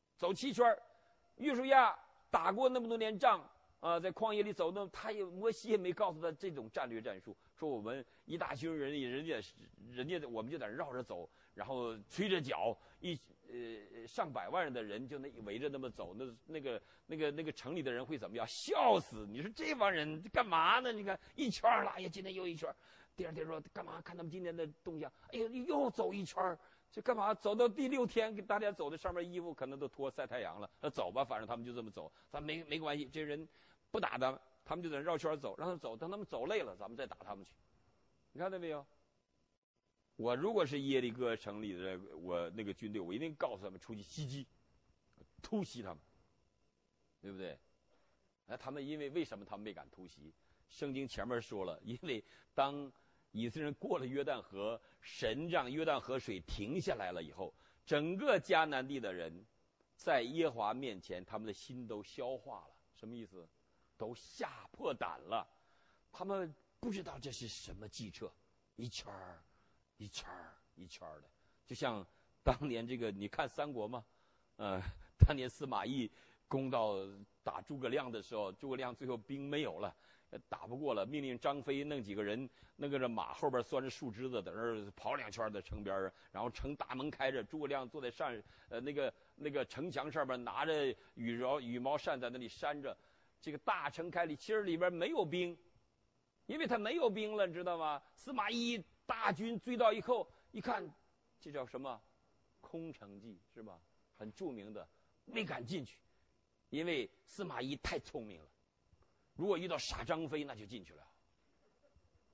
7圈，约书亚打过那么多年仗在旷野里走，那摩西也没告诉他这种战略战术，说我们一大群人家我们就在那绕着走，然后吹着脚，上百万人的人就围着那么走，那个城里的人会怎么样？笑死！你说这帮人干嘛呢？你看一圈了，哎呀，今天又一圈。第二天说干嘛？看他们今天的动向，哎呀，又走一圈。这干嘛？走到第6天，大家走的上面衣服可能都脱晒太阳了。走吧，反正他们就这么走，咱没关系。这人不打他们就在绕圈走，让他们走，等他们走累了，咱们再打他们去。你看到没有？我如果是耶利哥城里的我那个军队，我一定告诉他们出去袭击，突袭他们，对不对？他们为什么他们没敢突袭？圣经前面说了，因为当以色列人过了约旦河，神让约旦河水停下来了以后，整个迦南地的人在耶和华面前，他们的心都消化了。什么意思？都吓破胆了。他们不知道这是什么计策，一圈一圈的，就像当年这个，你看三国吗？当年司马懿攻到打诸葛亮的时候，诸葛亮最后兵没有了。打不过了，命令张飞弄几个人，那个马后边拴着树枝子，在那儿跑2圈在城边，然后城大门开着，诸葛亮坐在那个城墙上面，拿着羽毛扇在那里扇着。这个大城开里，其实里边没有兵，因为他没有兵了，你知道吗？司马懿大军追到以后，一看，这叫什么？空城计是吧？很著名的，没敢进去，因为司马懿太聪明了。如果遇到傻张飞，那就进去了，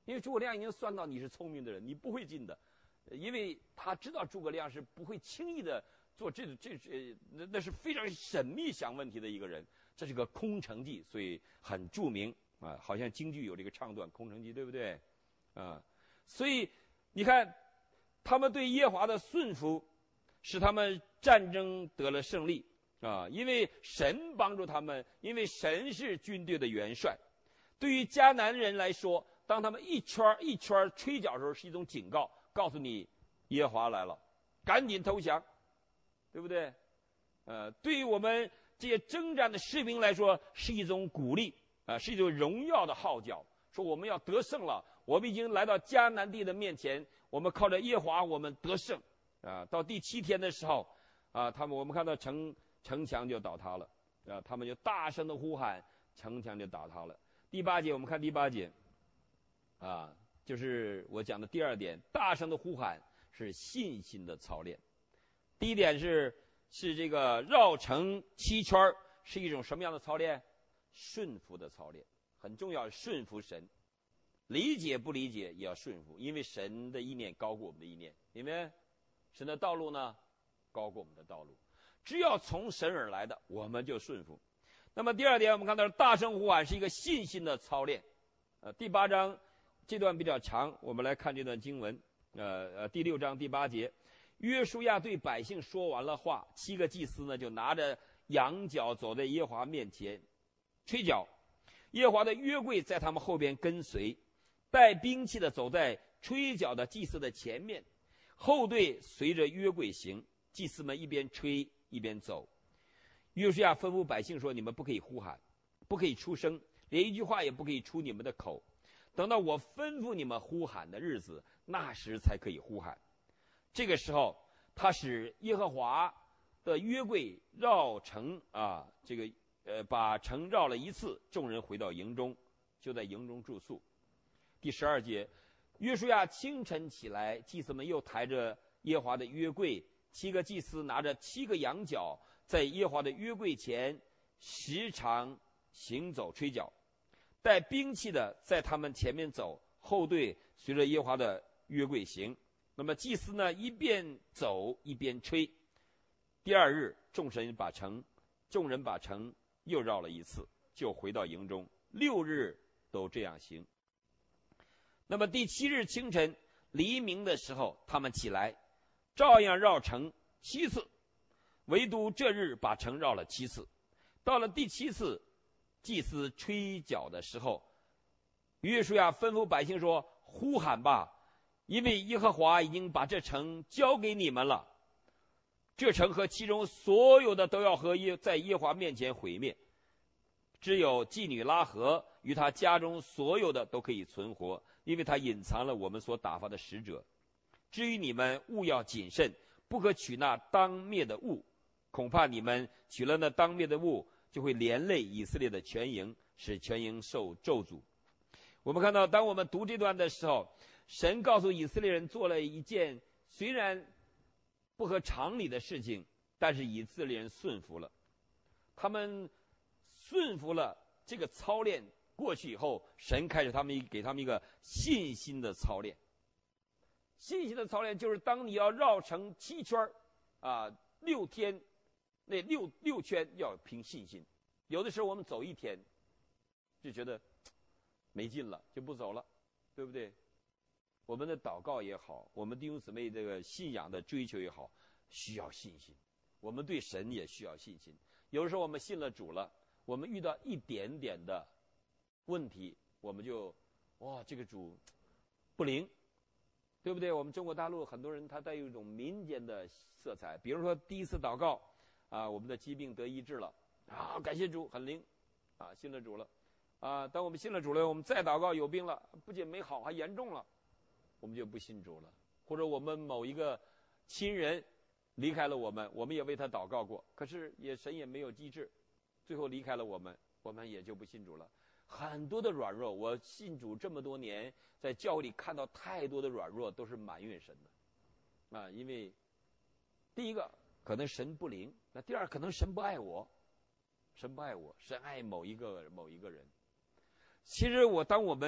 因为诸葛亮已经算到你是聪明的人，你不会进的，因为他知道诸葛亮是不会轻易的做那是非常神秘想问题的一个人。这是个空城计，所以很著名啊，好像京剧有这个唱段《空城计》，对不对？啊，所以你看，他们对耶和华的顺服，使他们战争得了胜利啊！因为神帮助他们，因为神是军队的元帅。对于迦南人来说，当他们一圈一圈吹角的时候，是一种警告，告诉你耶和华来了，赶紧投降，对不对？对于我们这些征战的士兵来说，是一种鼓励啊，是一种荣耀的号角，说我们要得胜了，我们已经来到迦南地的面前，我们靠着耶和华，我们得胜啊！到第7天的时候啊，我们看到城墙就倒塌了啊，他们就大声的呼喊，城墙就倒塌了。第8节，我们看第8节啊，就是我讲的第2点，大声的呼喊是信心的操练。第1点是这个绕城7圈，是一种什么样的操练？顺服的操练，很重要，顺服神。理解不理解也要顺服，因为神的意念高过我们的意念，明白？神的道路呢，高过我们的道路。只要从神而来的，我们就顺服。那么第2点，我们看到大声呼喊是一个信心的操练。第8章这段比较长，我们来看这段经文。第6章第8节，约书亚对百姓说完了话，7个祭司呢就拿着羊角走在耶和华面前吹角，耶和华的约柜在他们后边跟随，带兵器的走在吹角的祭司的前面，后队随着约柜行，祭司们一边吹一边走。约书亚吩咐百姓说，你们不可以呼喊，不可以出声，连一句话也不可以出你们的口，等到我吩咐你们呼喊的日子，那时才可以呼喊。这个时候，他使耶和华的约柜绕城啊，把城绕了1次，众人回到营中，就在营中住宿。第12节，约书亚清晨起来，祭司们又抬着耶和华的约柜，7个祭司拿着7个羊角，在耶和华的约柜前时常行走吹角，带兵器的在他们前面走，后队随着耶和华的约柜行。那么祭司呢，一边走一边吹。第2日，众人把城又绕了1次，就回到营中，6日都这样行。那么第7日清晨黎明的时候，他们起来，照样绕城7次，唯独这日把城绕了7次。到了第7次，祭司吹角的时候，约书亚吩咐百姓说，呼喊吧，因为耶和华已经把这城交给你们了。这城和其中所有的都要在耶和华面前毁灭，只有妓女拉合与他家中所有的都可以存活，因为他隐藏了我们所打发的使者。至于你们，务要谨慎，不可取那当灭的物，恐怕你们取了那当灭的物，就会连累以色列的全营，使全营受咒诅。我们看到，当我们读这段的时候，神告诉以色列人做了一件虽然不合常理的事情，但是以色列人顺服了。他们顺服了这个操练过去以后，神开始给他们一个信心的操练。信心的操练就是当你要绕城7圈啊，6天，那六圈要凭信心。有的时候我们走1天就觉得没劲了，就不走了，对不对？我们的祷告也好，我们弟兄姊妹这个信仰的追求也好，需要信心。我们对神也需要信心。有的时候我们信了主了，我们遇到一点点的问题，我们就这个主不灵，对不对？我们中国大陆很多人他带有一种民间的色彩，比如说第1次祷告啊，我们的疾病得医治了啊，感谢主很灵啊，信了主了啊。当我们信了主了，我们再祷告有病了，不仅没好还严重了，我们就不信主了。或者我们某一个亲人离开了我们，我们也为他祷告过，可是神也没有医治，最后离开了我们，我们也就不信主了。很多的软弱，我信主这么多年，在教会里看到太多的软弱，都是埋怨神的啊。因为第一个可能神不灵，那第二可能神不爱我，神爱某一个人。其实当我们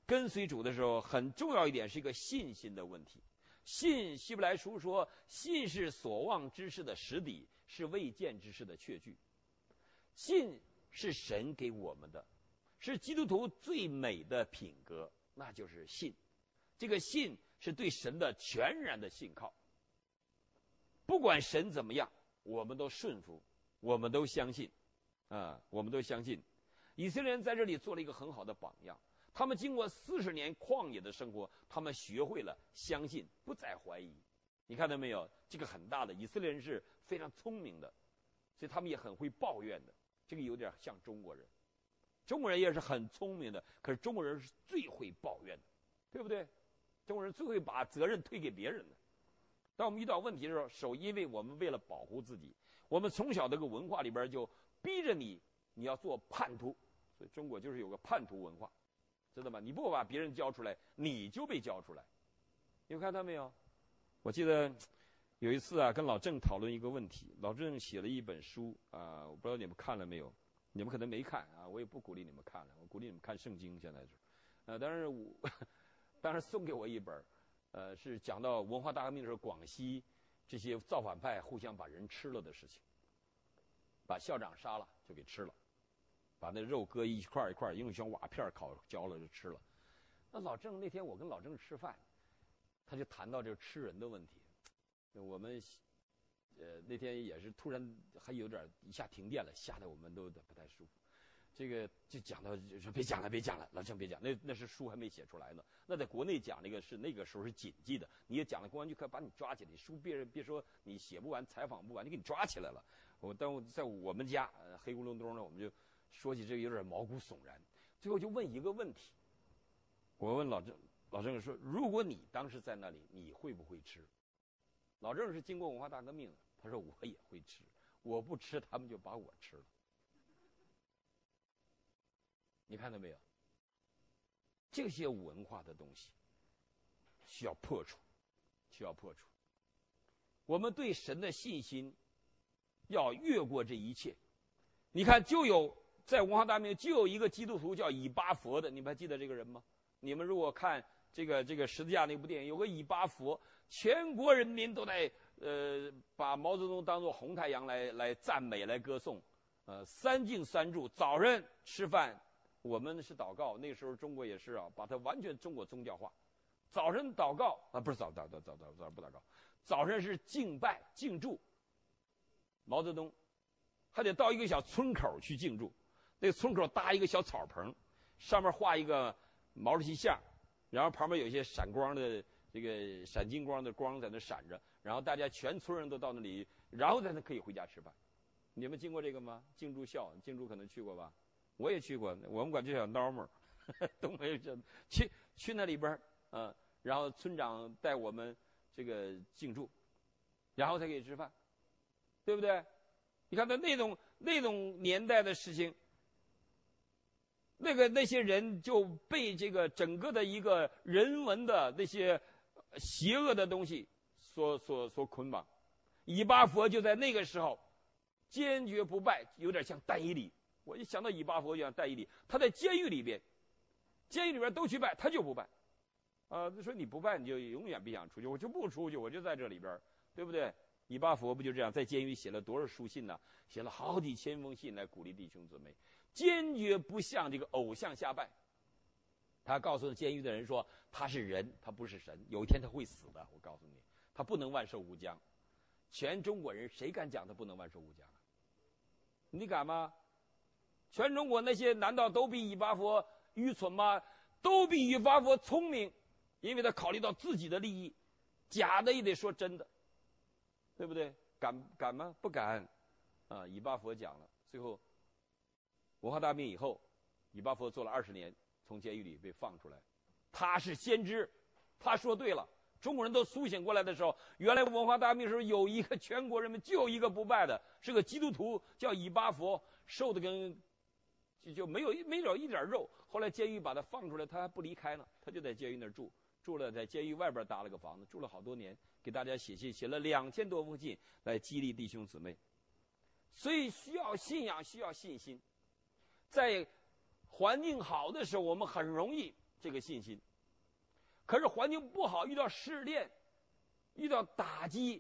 跟随主的时候，很重要一点是一个信心的问题。信，希伯来书说，信是所望之事的实底，是未见之事的确据。信是神给我们的，是基督徒最美的品格，那就是信。这个信是对神的全然的信靠。不管神怎么样，我们都顺服，我们都相信，我们都相信。以色列人在这里做了一个很好的榜样。他们经过40年旷野的生活，他们学会了相信，不再怀疑。你看到没有？这个很大的，以色列人是非常聪明的，所以他们也很会抱怨的。这个有点像中国人，中国人也是很聪明的，可是中国人是最会抱怨的，对不对？中国人最会把责任推给别人的。当我们遇到问题的时候，因为我们为了保护自己，我们从小这个文化里边就逼着你要做叛徒，所以中国就是有个叛徒文化。知道吗？你不把别人教出来，你就被教出来。你看到没有？我记得有一次跟老郑讨论一个问题。老郑写了一本书我不知道你们看了没有？你们可能没看我也不鼓励你们看了，我鼓励你们看圣经。现在是，当然送给我一本，是讲到文化大革命的时候，广西这些造反派互相把人吃了的事情，把校长杀了就给吃了。把那肉割一块一块，用一箱瓦片烤焦了就吃了。那老郑那天我跟老郑吃饭，他就谈到这个吃人的问题。我们那天也是突然还有点一下停电了，吓得我们都不太舒服。这个就讲到就说别讲了，老郑别讲，那是书还没写出来呢。那在国内讲那个是那个时候是谨记的，你也讲了，公安局可把你抓起来，书别说你写不完采访不完，就给你抓起来了。在我们家黑咕隆咚的，我们就说起这个有点毛骨悚然。最后就问一个问题，我问老郑说，如果你当时在那里，你会不会吃？老郑是经过文化大革命的，他说我也会吃，我不吃他们就把我吃了。你看到没有？这些文化的东西需要破除。我们对神的信心要越过这一切。你看，在文化大革命就有一个基督徒叫以巴佛的，你们还记得这个人吗？你们如果看这个十字架那部电影，有个以巴佛，全国人民都在把毛泽东当作红太阳来赞美来歌颂。三敬三祝，早上吃饭。我们是祷告，那个时候中国也是把它完全中国宗教化。早晨祷告不是早不祷告，早上是敬拜敬祝。毛泽东还得到一个小村口去敬祝，那个村口搭一个小草棚，上面画一个毛主席像，然后旁边有一些闪光的这个闪金光的光在那闪着，然后大家全村人都到那里，然后在那可以回家吃饭。你们经过这个吗？敬祝孝，敬祝可能去过吧？我也去过，我们管这叫孬们都没有这去那里边然后村长带我们这个敬祝，然后才可以吃饭，对不对？你看到那种年代的事情，那些人就被这个整个的一个人文的那些邪恶的东西所捆绑。以巴佛就在那个时候坚决不拜，有点像但以理。我一想到以巴佛就像但以理，他在监狱里边都去拜，他就不拜。他说你不拜，你就永远别想出去，我就不出去，我就在这里边，对不对？以巴佛不就这样，在监狱写了多少书信呢？写了好几千封信来鼓励弟兄姊妹，坚决不向这个偶像下拜。他告诉监狱的人说，他是人，他不是神，有一天他会死的。我告诉你，他不能万寿无疆。全中国人谁敢讲他不能万寿无疆啊？你敢吗？全中国那些难道都比以巴佛愚蠢吗？都比以巴佛聪明，因为他考虑到自己的利益，假的也得说真的，对不对？敢吗？不敢。以巴佛讲了，最后文化大革命以后，以巴佛做了20年，从监狱里被放出来。他是先知，他说对了。中国人都苏醒过来的时候，原来文化大革命的时候有一个全国人民就一个不拜的，是个基督徒，叫以巴佛，瘦的跟就没有一点肉。后来监狱把他放出来，他还不离开呢，他就在监狱那儿住了，在监狱外边搭了个房子，住了好多年，给大家写信，写了2000多封信来激励弟兄姊妹。所以需要信仰，需要信心。在环境好的时候，我们很容易这个信心。可是环境不好，遇到试炼，遇到打击，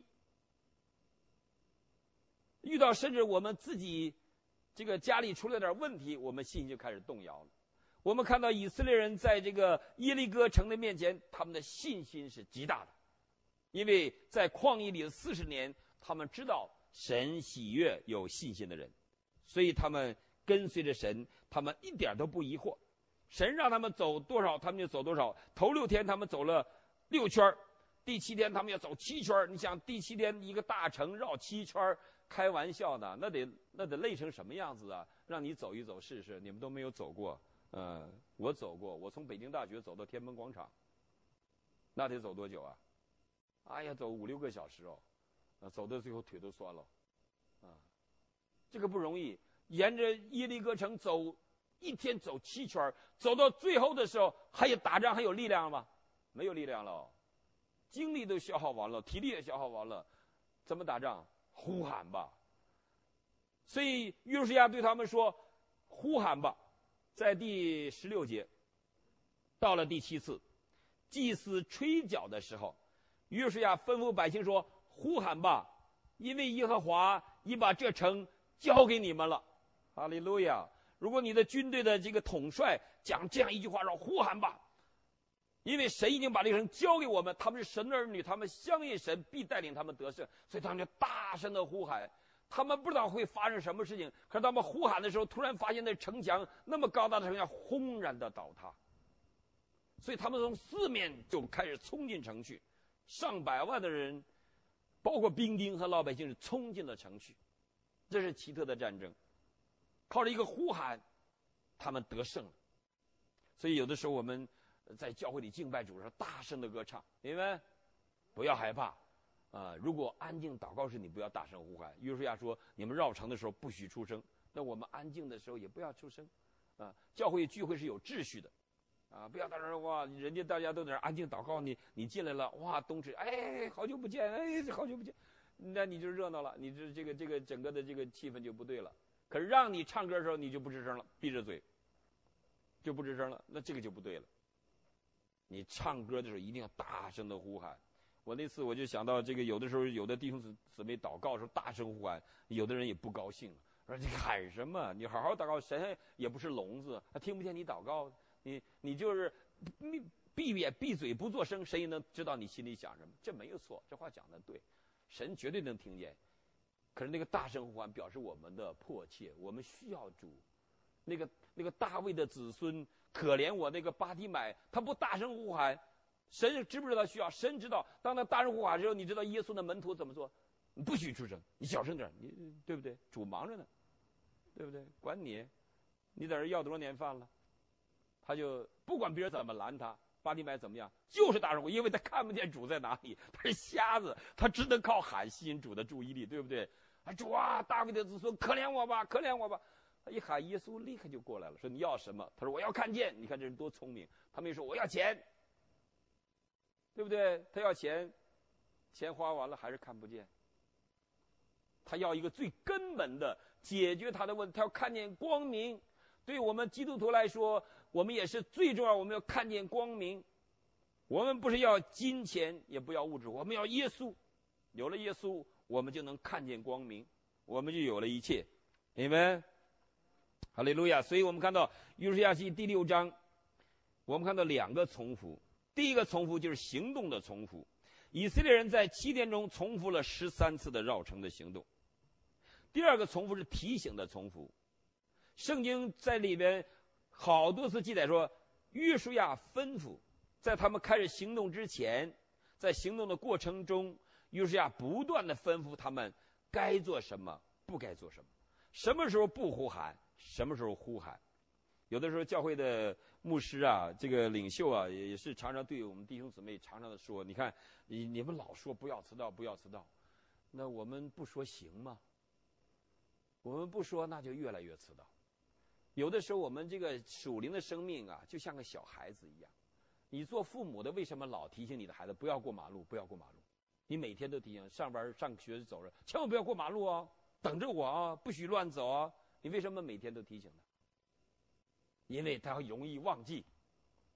遇到甚至我们自己这个家里出了点问题，我们信心就开始动摇了。我们看到以色列人在这个耶利哥城的面前，他们的信心是极大的，因为在旷野里的40年，他们知道神喜悦有信心的人，所以他们跟随着神，他们一点都不疑惑。神让他们走多少，他们就走多少。头6天他们走了6圈，第7天他们要走7圈。你想第7天一个大城绕7圈，开玩笑呢，那得累成什么样子啊？让你走一走试试，你们都没有走过。我走过，我从北京大学走到天安门广场，那得走多久啊？哎呀，走5、6个小时哦，走到最后腿都酸了，这个不容易。沿着耶利哥城走，1天走7圈，走到最后的时候，还有打仗还有力量吗？没有力量了，精力都消耗完了，体力也消耗完了，怎么打仗？呼喊吧！所以约书亚对他们说：“呼喊吧！”在第16节，到了第7次，祭司吹角的时候，约书亚吩咐百姓说：“呼喊吧，因为耶和华已把这城交给你们了。”哈利路亚！如果你的军队的这个统帅讲这样一句话，说呼喊吧，因为神已经把这个城交给我们，他们是神的儿女，他们相信神必带领他们得胜，所以他们就大声的呼喊。他们不知道会发生什么事情，可是他们呼喊的时候，突然发现那城墙那么高大的城墙轰然的倒塌，所以他们从4面就开始冲进城去，上百万的人，包括兵丁和老百姓是冲进了城去。这是奇特的战争，靠着一个呼喊，他们得胜了。所以有的时候我们在教会里敬拜主的时候，大声的歌唱，因为不要害怕。如果安静祷告时，你不要大声呼喊。约书亚说：“你们绕城的时候不许出声。”那我们安静的时候也不要出声。教会聚会是有秩序的，不要在那儿哇，人家大家都在那儿安静祷告，你进来了哇，东指哎，好久不见，哎，好久不见，那你就热闹了，你这个整个的这个气氛就不对了。可是让你唱歌的时候，你就不吱声了，闭着嘴，就不吱声了，那这个就不对了。你唱歌的时候一定要大声的呼喊。我那次我就想到这个，有的时候有的弟兄姊妹祷告的时候大声呼喊，有的人也不高兴，说你喊什么？你好好祷告，神也不是聋子，他听不见你祷告，你就是闭嘴不作声，神也能知道你心里想什么，这没有错，这话讲的对，神绝对能听见。可是那个大声呼喊表示我们的迫切，我们需要主。那个大卫的子孙，可怜我那个巴底买，他不大声呼喊。神知不知道需要？神知道。当他大声呼喊的时候，你知道耶稣的门徒怎么做？你不许出声，你小声点，你对不对？主忙着呢，对不对？管你，你在这要多少年饭了？他就不管别人怎么拦他，巴底买怎么样，就是大声呼，因为他看不见主在哪里，他是瞎子，他只能靠喊吸引主的注意力，对不对？主啊，大卫的子孙，可怜我吧，可怜我吧！他一喊，耶稣立刻就过来了，说你要什么？他说我要看见。你看这人多聪明，他没说我要钱。对不对？他要钱，钱花完了还是看不见。他要一个最根本的解决他的问题，他要看见光明。对我们基督徒来说，我们也是最重要，我们要看见光明。我们不是要金钱，也不要物质，我们要耶稣。有了耶稣，我们就能看见光明，我们就有了一切。阿们，哈利路亚。所以我们看到约书亚记第6章，我们看到2个重复。第一个重复就是行动的重复，以色列人在7天中重复了13次的绕城的行动。第二个重复是提醒的重复，圣经在里边好多次记载说，约书亚吩咐，在他们开始行动之前，在行动的过程中，约书亚不断的吩咐他们该做什么，不该做什么，什么时候不呼喊，什么时候呼喊。有的时候教会的牧师啊，这个领袖啊，也是常常对我们弟兄姊妹常常的说，你看你们老说不要迟到，不要迟到，那我们不说行吗？我们不说，那就越来越迟到。有的时候我们这个属灵的生命啊，就像个小孩子一样，你做父母的为什么老提醒你的孩子不要过马路，不要过马路？你每天都提醒，上班上学走着，千万不要过马路啊，等着我啊，不许乱走啊。你为什么每天都提醒他？因为他容易忘记，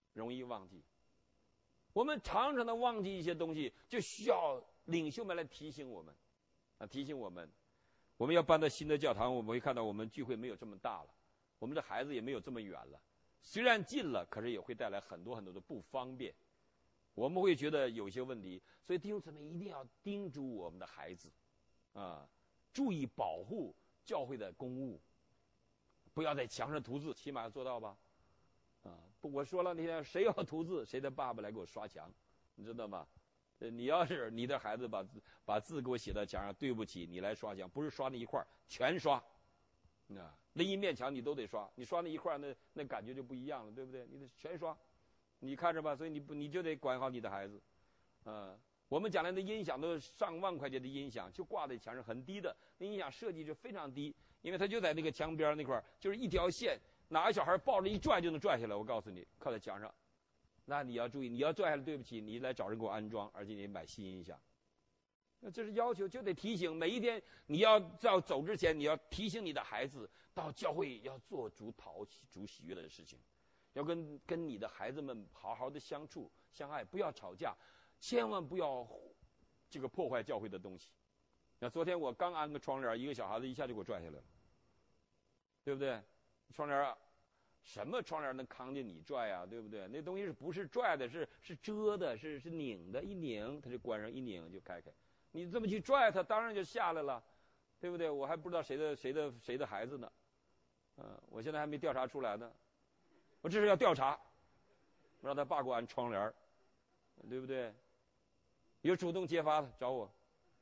容易忘记。我们常常的忘记一些东西，就需要领袖们来提醒我们，提醒我们。我们要搬到新的教堂，我们会看到我们聚会没有这么大了，我们的孩子也没有这么远了。虽然近了，可是也会带来很多很多的不方便。我们会觉得有些问题，所以弟兄姊妹一定要叮嘱我们的孩子，注意保护教会的公物，不要在墙上涂字，起码要做到吧。我说了那天谁要涂字，谁的爸爸来给我刷墙，你知道吗？你要是你的孩子把字给我写到墙上，对不起，你来刷墙，不是刷那一块，全刷。那一面墙你都得刷，你刷那一块，那感觉就不一样了，对不对？你得全刷，你看着吧。所以你就得管好你的孩子。我们将来的音响都是上万块钱的音响，就挂在墙上，很低的，那音响设计就非常低，因为它就在那个墙边那块，就是一条线。哪个小孩抱着一拽就能拽下来，我告诉你，靠在墙上，那你要注意，你要拽下来，对不起，你来找人给我安装，而且你买新音响。那这是要求，就得提醒，每一天你要走之前，你要提醒你的孩子，到教会要做主讨主喜悦的事情，要跟你的孩子们好好的相处相爱，不要吵架，千万不要这个破坏教会的东西。那昨天我刚安个窗帘，一个小孩子一下就给我拽下来了，对不对？窗帘什么窗帘能扛着你拽啊，对不对？那东西不是拽的，是遮的，是拧的，一拧它就关上，一拧就开。你这么去拽它，当然就下来了，对不对？我还不知道谁的孩子呢，我现在还没调查出来呢，我这是要调查，让他爸给我安窗帘，对不对？有主动揭发的找我。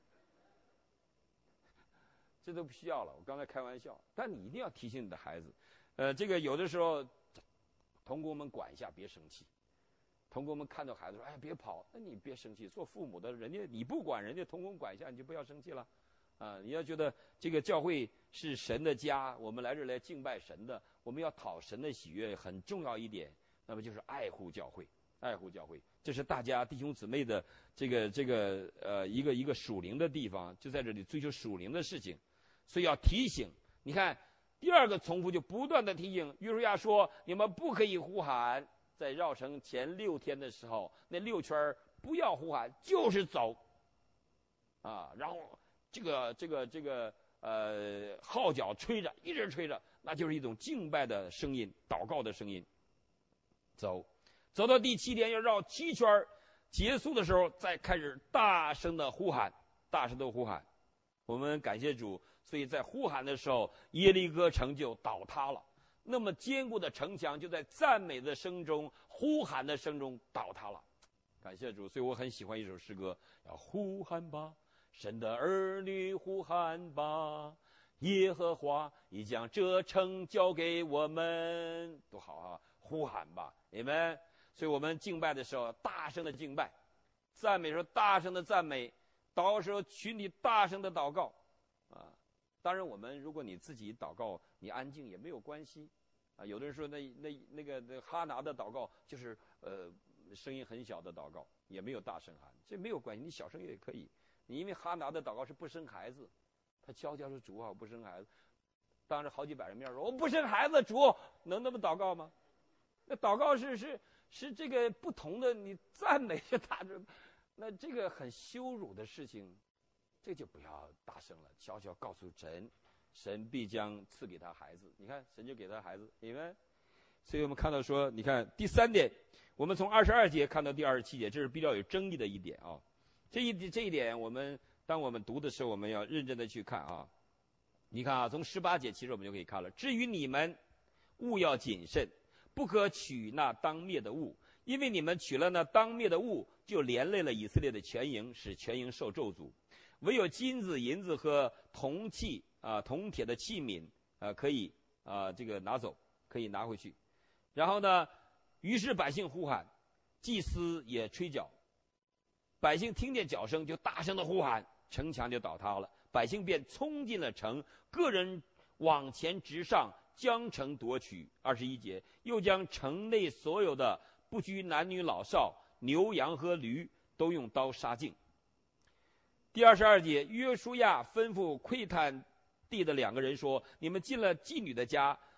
这都不需要了，我刚才开玩笑，但你一定要提醒你的孩子，这个有的时候，同工们管一下，别生气。同工们看到孩子说：“哎，别跑！”那你别生气，做父母的，人家你不管，人家同工管一下，你就不要生气了，你要觉得这个教会是神的家，我们来这来敬拜神的，我们要讨神的喜悦，很重要一点，那么就是爱护教会，爱护教会，这是大家弟兄姊妹的一个属灵的地方，就在这里追求属灵的事情。所以要提醒，你看第二个重复就不断的提醒。约书亚说：“你们不可以呼喊，在绕城前6天的时候，那6圈不要呼喊，就是走。”然后这个号角吹着，一直吹着，那就是一种敬拜的声音，祷告的声音。走到第7天要绕7圈，结束的时候再开始大声的呼喊，大声的呼喊。我们感谢主。所以在呼喊的时候，耶利哥城就倒塌了。那么坚固的城墙就在赞美的声中、呼喊的声中倒塌了。感谢主，所以我很喜欢一首诗歌，要呼喊吧，神的儿女呼喊吧，耶和华已将这城交给我们，多好啊！呼喊吧，你们。所以我们敬拜的时候，大声的敬拜；赞美的时候，大声的赞美；祷告的时候，群体大声的祷告。当然，如果你自己祷告，你安静也没有关系，有的人说那个哈拿的祷告就是声音很小的祷告，也没有大声喊，这没有关系，你小声也可以。你因为哈拿的祷告是不生孩子，他悄悄说：“主啊，我不生孩子。”当着好几百人面说：“我不生孩子，主能那么祷告吗？”那祷告是这个不同的，你赞美是大声，那这个很羞辱的事情。这就不要大声了，悄悄告诉神，神必将赐给他孩子。你看，神就给他孩子，你们。所以我们看到说，你看第3点，我们从22节看到第27节，这是比较有争议的一点啊。这一点，当我们读的时候，我们要认真的去看啊。你看啊，从18节其实我们就可以看了。至于你们，务要谨慎，不可取那当灭的物，因为你们取了那当灭的物，就连累了以色列的全营，使全营受咒诅。唯有金子、银子和铜铁的器皿可以这个拿走，可以拿回去。然后呢，于是百姓呼喊，祭司也吹角，百姓听见角声就大声的呼喊，城墙就倒塌了。百姓便冲进了城，个人往前直上，将城夺取。21节，又将城内所有的不拘男女老少、牛羊和驴都用刀杀尽。第22节，约书亚吩咐窥探地的2个人说：“你们进了妓女的家，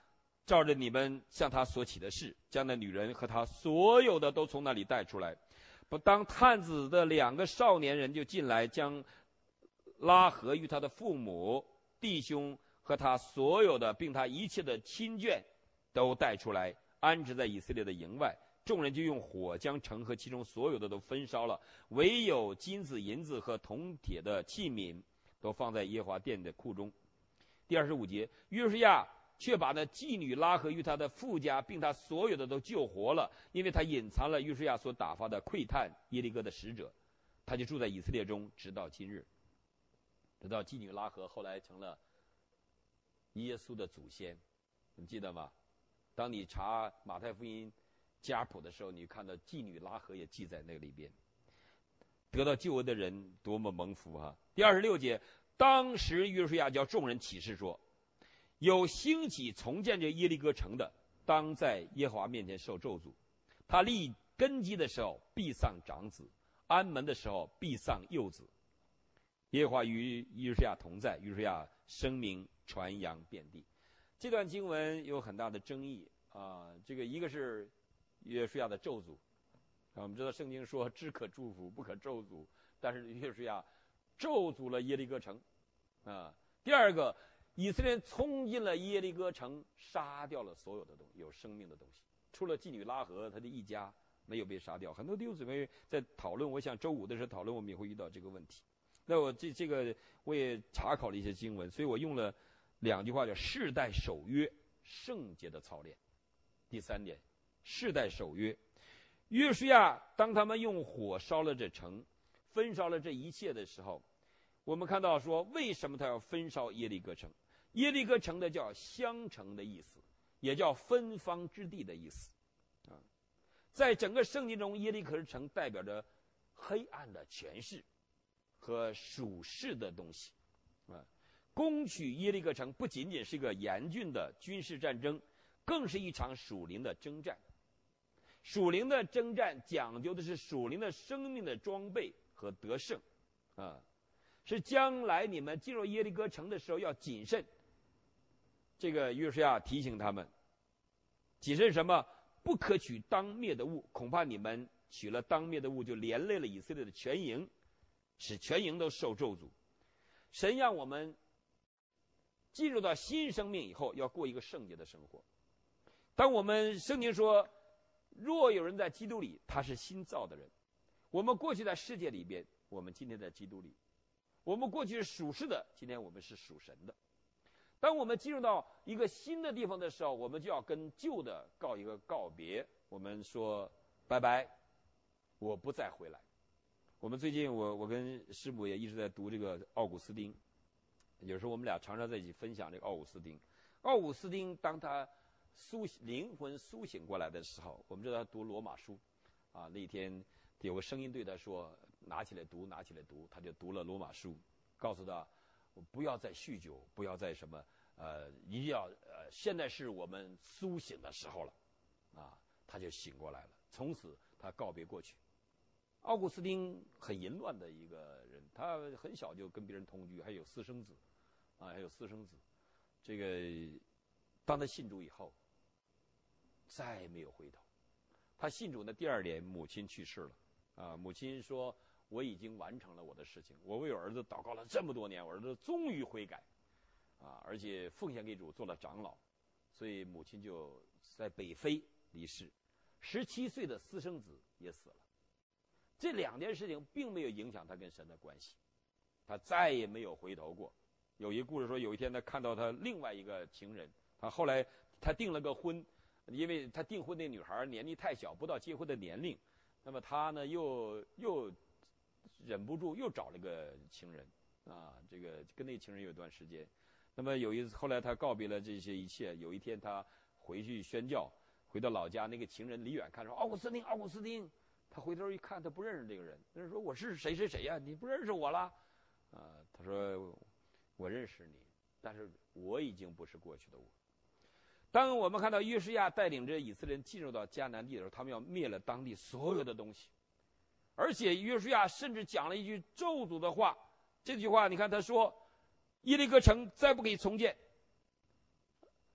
照着你们向他所起的事，将那女人和他所有的都从那里带出来。不，当探子的2个少年人就进来，将拉合与他的父母、弟兄和他所有的，并他一切的亲眷都带出来，安置在以色列的营外。众人就用火将城和其中所有的都焚烧了，唯有金子、银子和铜铁的器皿都放在耶和华殿的库中。第25节，约书亚却把那妓女拉合与他的父家并他所有的都救活了，因为他隐藏了约书亚所打发的窥探耶利哥的使者，他就住在以色列中，直到今日。直到妓女拉合后来成了耶稣的祖先，你记得吗？当你查马太福音家谱的时候，你看到妓女拉合也记在那个里边。得到救恩的人多么蒙福啊！第26节，当时约书亚叫众人起誓说，有兴起重建这耶利哥城的，当在耶和华面前受咒诅。他立根基的时候必丧长子，安门的时候必丧幼子。耶和华与约书亚同在，约书亚声名传扬遍地。这段经文有很大的争议啊，这个一个是约书亚的咒诅啊，我们知道圣经说只可祝福不可咒诅，但是约书亚咒诅了耶利哥城啊。第二个，以色列人冲进了耶利哥城，杀掉了所有的东西，有生命的东西，除了妓女拉合他的一家没有被杀掉。很多弟兄姊妹在讨论，我想周5的时候讨论，我们也会遇到这个问题。那我这个我也查考了一些经文，所以我用了2句话，叫世代守约，圣洁的操练。第3点，世代守约。约书亚当他们用火烧了这城，焚烧了这一切的时候，我们看到说，为什么他要焚烧耶利哥城？耶利哥城的叫相城的意思，也叫分方之地的意思啊。在整个圣经中，耶利哥城代表着黑暗的权势和属世的东西啊。攻取耶利哥城不仅仅是一个严峻的军事战争，更是一场属灵的征战。属灵的征战讲究的是属灵的生命的装备和得胜啊，是将来你们进入耶利哥城的时候要谨慎。这个约书亚提醒他们，谨慎什么？不可取当灭的物，恐怕你们取了当灭的物，就连累了以色列的全营，使全营都受咒诅。神让我们进入到新生命以后，要过一个圣洁的生活。当我们圣经说，若有人在基督里，他是新造的人。我们过去在世界里边，我们今天在基督里。我们过去是属世的，今天我们是属神的。当我们进入到一个新的地方的时候，我们就要跟旧的告一个告别。我们说拜拜，我不再回来。我们最近我跟师母也一直在读这个奥古斯丁，有时候我们俩常常在一起分享这个奥古斯丁。奥古斯丁当他灵魂苏醒过来的时候，我们知道他读罗马书啊，那天有个声音对他说，拿起来读，拿起来读，他就读了罗马书，告诉他不要再酗酒，不要再什么一定要现在是我们苏醒的时候了啊。他就醒过来了，从此他告别过去。奥古斯丁很淫乱的一个人，他很小就跟别人同居，还有私生子啊，还有私生子。这个当他信主以后再没有回头。他信主的第2年，母亲去世了啊。母亲说，我已经完成了我的事情，我为我儿子祷告了这么多年，我儿子终于悔改啊，而且奉献给主，做了长老。所以母亲就在北非离世，17岁的私生子也死了。这2件事情并没有影响他跟神的关系，他再也没有回头过。有一个故事说，有一天他看到他另外一个情人，他后来他订了个婚，因为他订婚那女孩年纪太小，不到结婚的年龄，那么他呢又忍不住又找了个情人啊，这个跟那情人有一段时间。那么有一次后来他告别了这些一切，有一天他回去宣教，回到老家，那个情人离远看说，奥古斯丁，奥古斯丁。他回头一看，他不认识这个人。那人说，我是谁谁谁呀？你不认识我了？啊，他说我认识你，但是我已经不是过去的我。当我们看到约书亚带领着以色列人进入到迦南地的时候，他们要灭了当地所有的东西，而且约书亚甚至讲了一句咒诅的话。这句话你看他说，耶利哥城再不可以重建，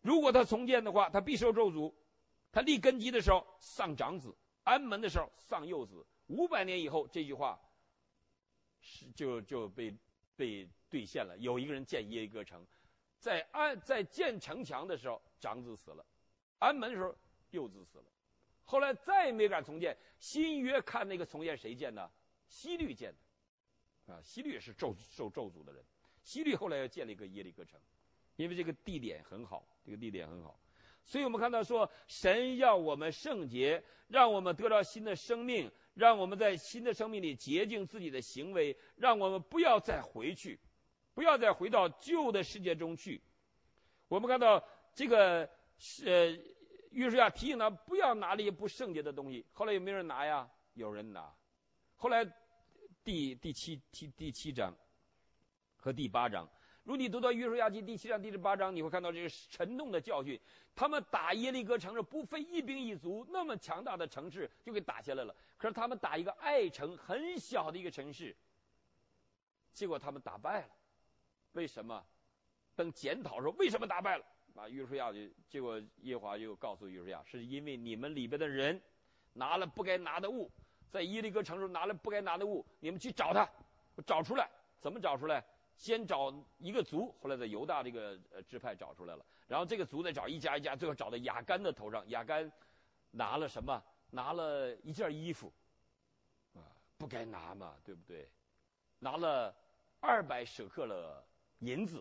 如果他重建的话，他必受咒诅。他立根基的时候丧长子，安门的时候丧幼子。500年以后，这句话就被兑现了。有一个人建耶利哥城，在建城墙的时候，长子死了；安门的时候，幼子死了。后来再也没敢重建。新约看那个重建谁建的？希律建的，希律也是受咒诅的人。希律后来又建了一个耶利哥城，因为这个地点很好，所以我们看到说，神要我们圣洁，让我们得到新的生命，让我们在新的生命里洁净自己的行为，让我们不要再回到旧的世界中去。我们看到这个约书亚提醒他不要拿那些不圣洁的东西。后来有没有人拿呀？有人拿。后来第七章和第8章，如果你读到约书亚记第7章第8章，你会看到这个沉痛的教训。他们打耶利哥城是不费一兵一卒，那么强大的城市就给打下来了。可是他们打一个爱城，很小的一个城市，结果他们打败了。为什么？等检讨说为什么打败了，约书亚结果耶和华就告诉约书亚，是因为你们里边的人拿了不该拿的物，在耶利哥城中拿了不该拿的物，你们去找他，找出来。怎么找出来？先找一个族，后来在犹大这个支派找出来了，然后这个族再找一家一家，最后找到亚干的头上。亚干拿了什么？拿了一件衣服，不该拿嘛，对不对？拿了200舍客勒银子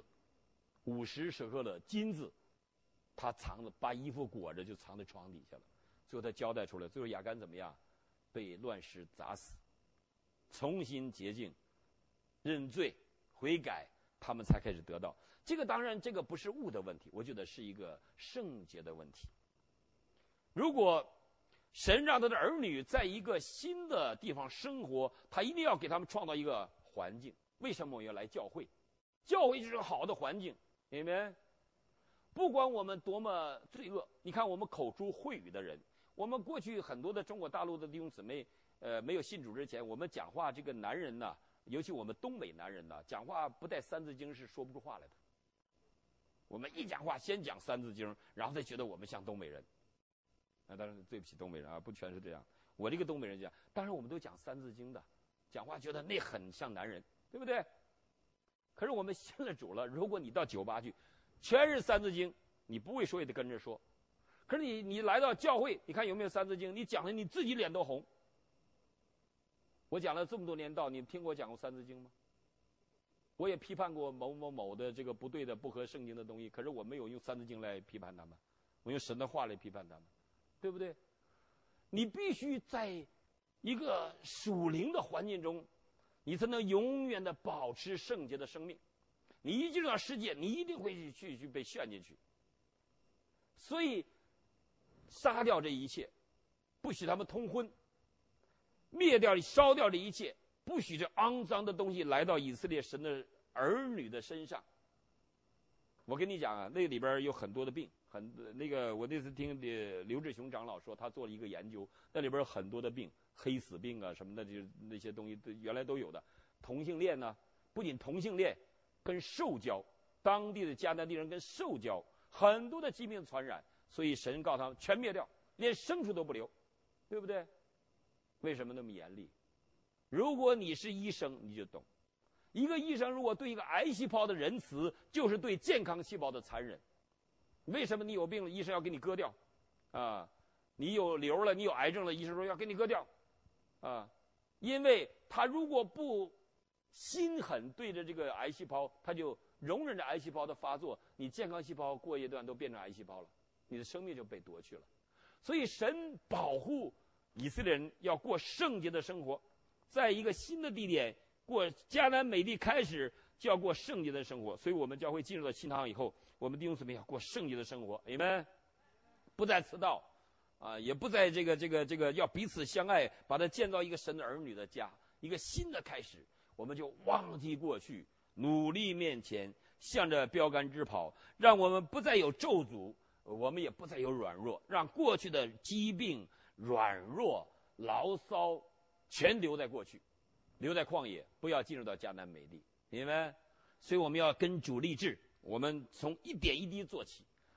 ，50舍客勒金子，他把衣服裹着就藏在床底下了。最后他交代出来，最后亚干怎么样？被乱石砸死，重新洁净，认罪悔改，他们才开始得到这个。当然这个不是物的问题，我觉得是一个圣洁的问题。如果神让他的儿女在一个新的地方生活，他一定要给他们创造一个环境。为什么我要来教会？教会就是个好的环境，明白？不管我们多么罪恶，你看我们口出秽语的人，我们过去很多的中国大陆的弟兄姊妹，没有信主之前，我们讲话这个男人呢，尤其我们东北男人呢，讲话不带三字经是说不出话来的。我们一讲话先讲三字经，然后再觉得我们像东北人。当然对不起东北人啊，不全是这样。我这个东北人讲，当然我们都讲三字经的，讲话觉得那很像男人，对不对？可是我们信了主了，如果你到酒吧去，全是三字经，你不会说也得跟着说。可是你来到教会，你看有没有三字经？你讲的你自己脸都红。我讲了这么多年道，你听过讲过三字经吗？我也批判过某某某的这个不对的、不合圣经的东西，可是我没有用三字经来批判他们，我用神的话来批判他们，对不对？你必须在一个属灵的环境中，你才能永远的保持圣洁的生命。你一进入到世界，你一定会去被陷进去。所以杀掉这一切，不许他们通婚，灭掉烧掉这一切，不许这肮脏的东西来到以色列神的儿女的身上。我跟你讲啊，那里边有很多的病，我那次听刘志雄长老说，他做了一个研究，那里边有很多的病，黑死病啊什么的，就是那些东西原来都有的。同性恋呢，不仅同性恋，跟兽交，当地的迦南地人跟兽交，很多的疾病传染，所以神告诉他们全灭掉，连牲畜都不留，对不对？为什么那么严厉？如果你是医生，你就懂，一个医生如果对一个癌细胞的仁慈，就是对健康细胞的残忍。为什么你有病了，医生要给你割掉？你有瘤了，你有癌症了，医生说要给你割掉，因为他如果不心狠对着这个癌细胞，他就容忍着癌细胞的发作，你健康细胞过一段都变成癌细胞了，你的生命就被夺去了。所以神保护以色列人要过圣洁的生活，在一个新的地点过迦南美地，开始就要过圣洁的生活。所以我们教会进入到新堂以后，我们弟兄姊妹要过圣洁的生活，阿们。不再迟到也不在这个要彼此相爱，把它建造一个神的儿女的家，一个新的开始。我们就忘记过去，努力面前，向着标杆直跑，让我们不再有咒诅，我们也不再有软弱，让过去的疾病、软弱、牢骚全留在过去，留在旷野，不要进入到迦南美地，明白？所以我们要跟主立志，我们从一点一滴做起。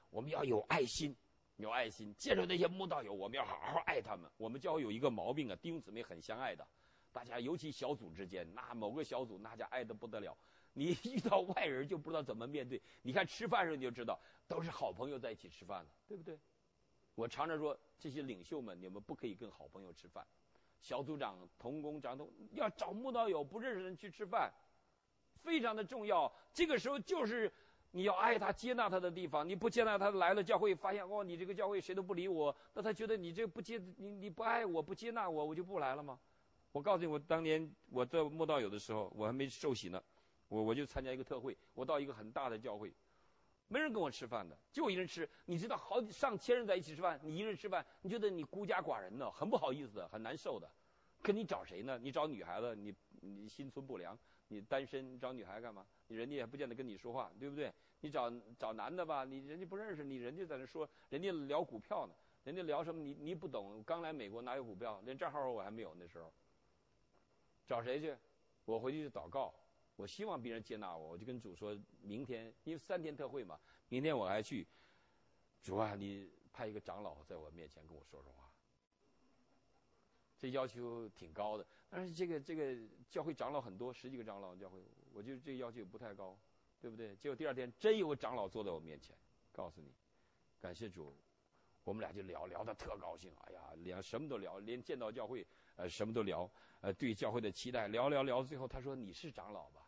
我们要有爱心，有爱心。见着那些慕道友，我们要好好爱他们。我们教会有一个毛病啊，弟兄姊妹很相爱的，大家尤其小组之间，那某个小组那家爱得不得了。你遇到外人就不知道怎么面对。你看吃饭时你就知道，都是好朋友在一起吃饭了，对不对？我常常说，这些领袖们，你们不可以跟好朋友吃饭。小组长、同工、长童要找慕道友，不认识的人去吃饭，非常的重要。这个时候就是你要爱他、接纳他的地方。你不接纳他，来了教会发现你这个教会谁都不理我，那他觉得你这不接你不爱我、不接纳我，我就不来了吗？我告诉你，我当年我在慕道友的时候，我还没受洗呢。我就参加一个特会，我到一个很大的教会，没人跟我吃饭的，就我一人吃。你知道上千人在一起吃饭，你一人吃饭，你觉得你孤家寡人呢，很不好意思的，很难受的。可你找谁呢？你找女孩子，你心存不良，你单身，你找女孩干嘛？人家也不见得跟你说话，对不对？你找男的吧，人家不认识你，人家在那说，人家聊股票呢，人家聊什么你不懂，刚来美国哪有股票，连账号我还没有那时候。找谁去？我回去就祷告。我希望别人接纳我，我就跟主说，明天因为3天特会嘛，明天我还去。主啊，你派一个长老在我面前跟我说说话。这要求挺高的，但是这个教会长老很多，10几个长老教会，我觉得这个要求不太高，对不对？结果第2天真有个长老坐在我面前，告诉你，感谢主，我们俩就聊得特高兴。哎呀，什么都聊，连见到教会什么都聊，对教会的期待聊，最后他说你是长老吧？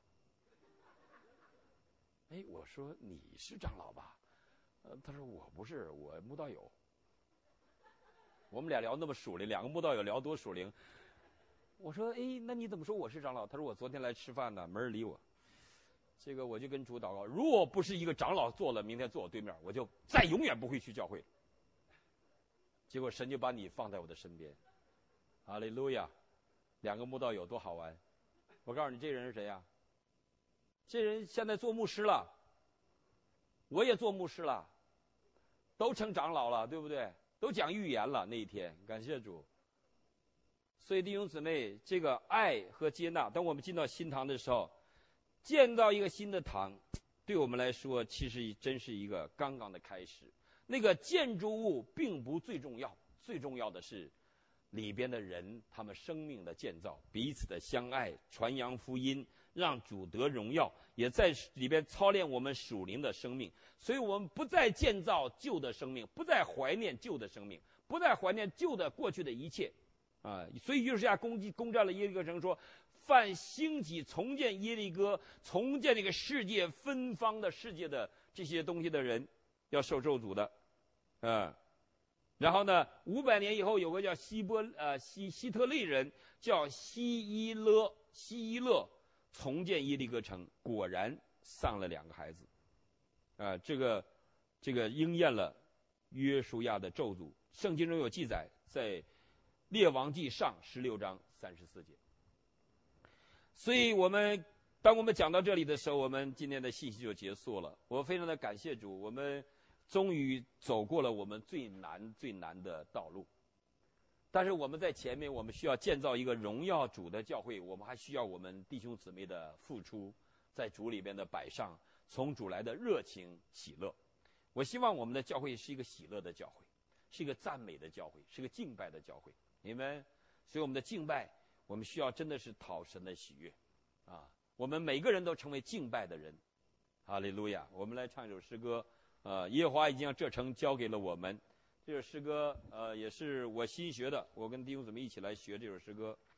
哎，我说你是长老吧？他说我不是，我慕道友。我们俩聊那么属灵，2个慕道友聊多属灵。我说，哎，那你怎么说我是长老？他说我昨天来吃饭呢，没人理我。这个我就跟主祷告，如果不是一个长老坐了，明天坐我对面，我就再永远不会去教会。结果神就把你放在我的身边，哈利路亚！2个慕道友多好玩。我告诉你，这人是谁呀？这人现在做牧师了，我也做牧师了，都成长老了，对不对？都讲预言了那一天，感谢主。所以弟兄姊妹，这个爱和接纳，当我们进到新堂的时候，建造一个新的堂，对我们来说其实真是一个刚刚的开始。那个建筑物并不最重要，最重要的是里边的人，他们生命的建造，彼此的相爱，传扬福音，让主得荣耀，也在里边操练我们属灵的生命。所以我们不再建造旧的生命，不再怀念旧的生命，不再怀念旧的过去的一切所以约书亚攻占了耶利哥城，说凡兴起重建耶利哥，重建这个世界分方的世界的这些东西的人，要受咒诅的然后呢，500年以后有个叫希特利人叫希伊勒重建耶利哥城，果然丧了2个孩子这个应验了约书亚的咒诅。圣经中有记载，在列王纪上16章34节。所以当我们讲到这里的时候，我们今天的信息就结束了。我非常的感谢主，我们终于走过了我们最难的道路。但是我们在前面，我们需要建造一个荣耀主的教会，我们还需要我们弟兄姊妹的付出，在主里边的摆上，从主来的热情喜乐。我希望我们的教会是一个喜乐的教会，是一个赞美的教会，是一个敬拜的教会。你们，所以我们的敬拜，我们需要真的是讨神的喜悦我们每个人都成为敬拜的人。哈利路亚！我们来唱一首诗歌，耶和华已经将这城交给了我们。这首诗歌也是我新学的，我跟弟兄姊妹一起来学这首诗歌。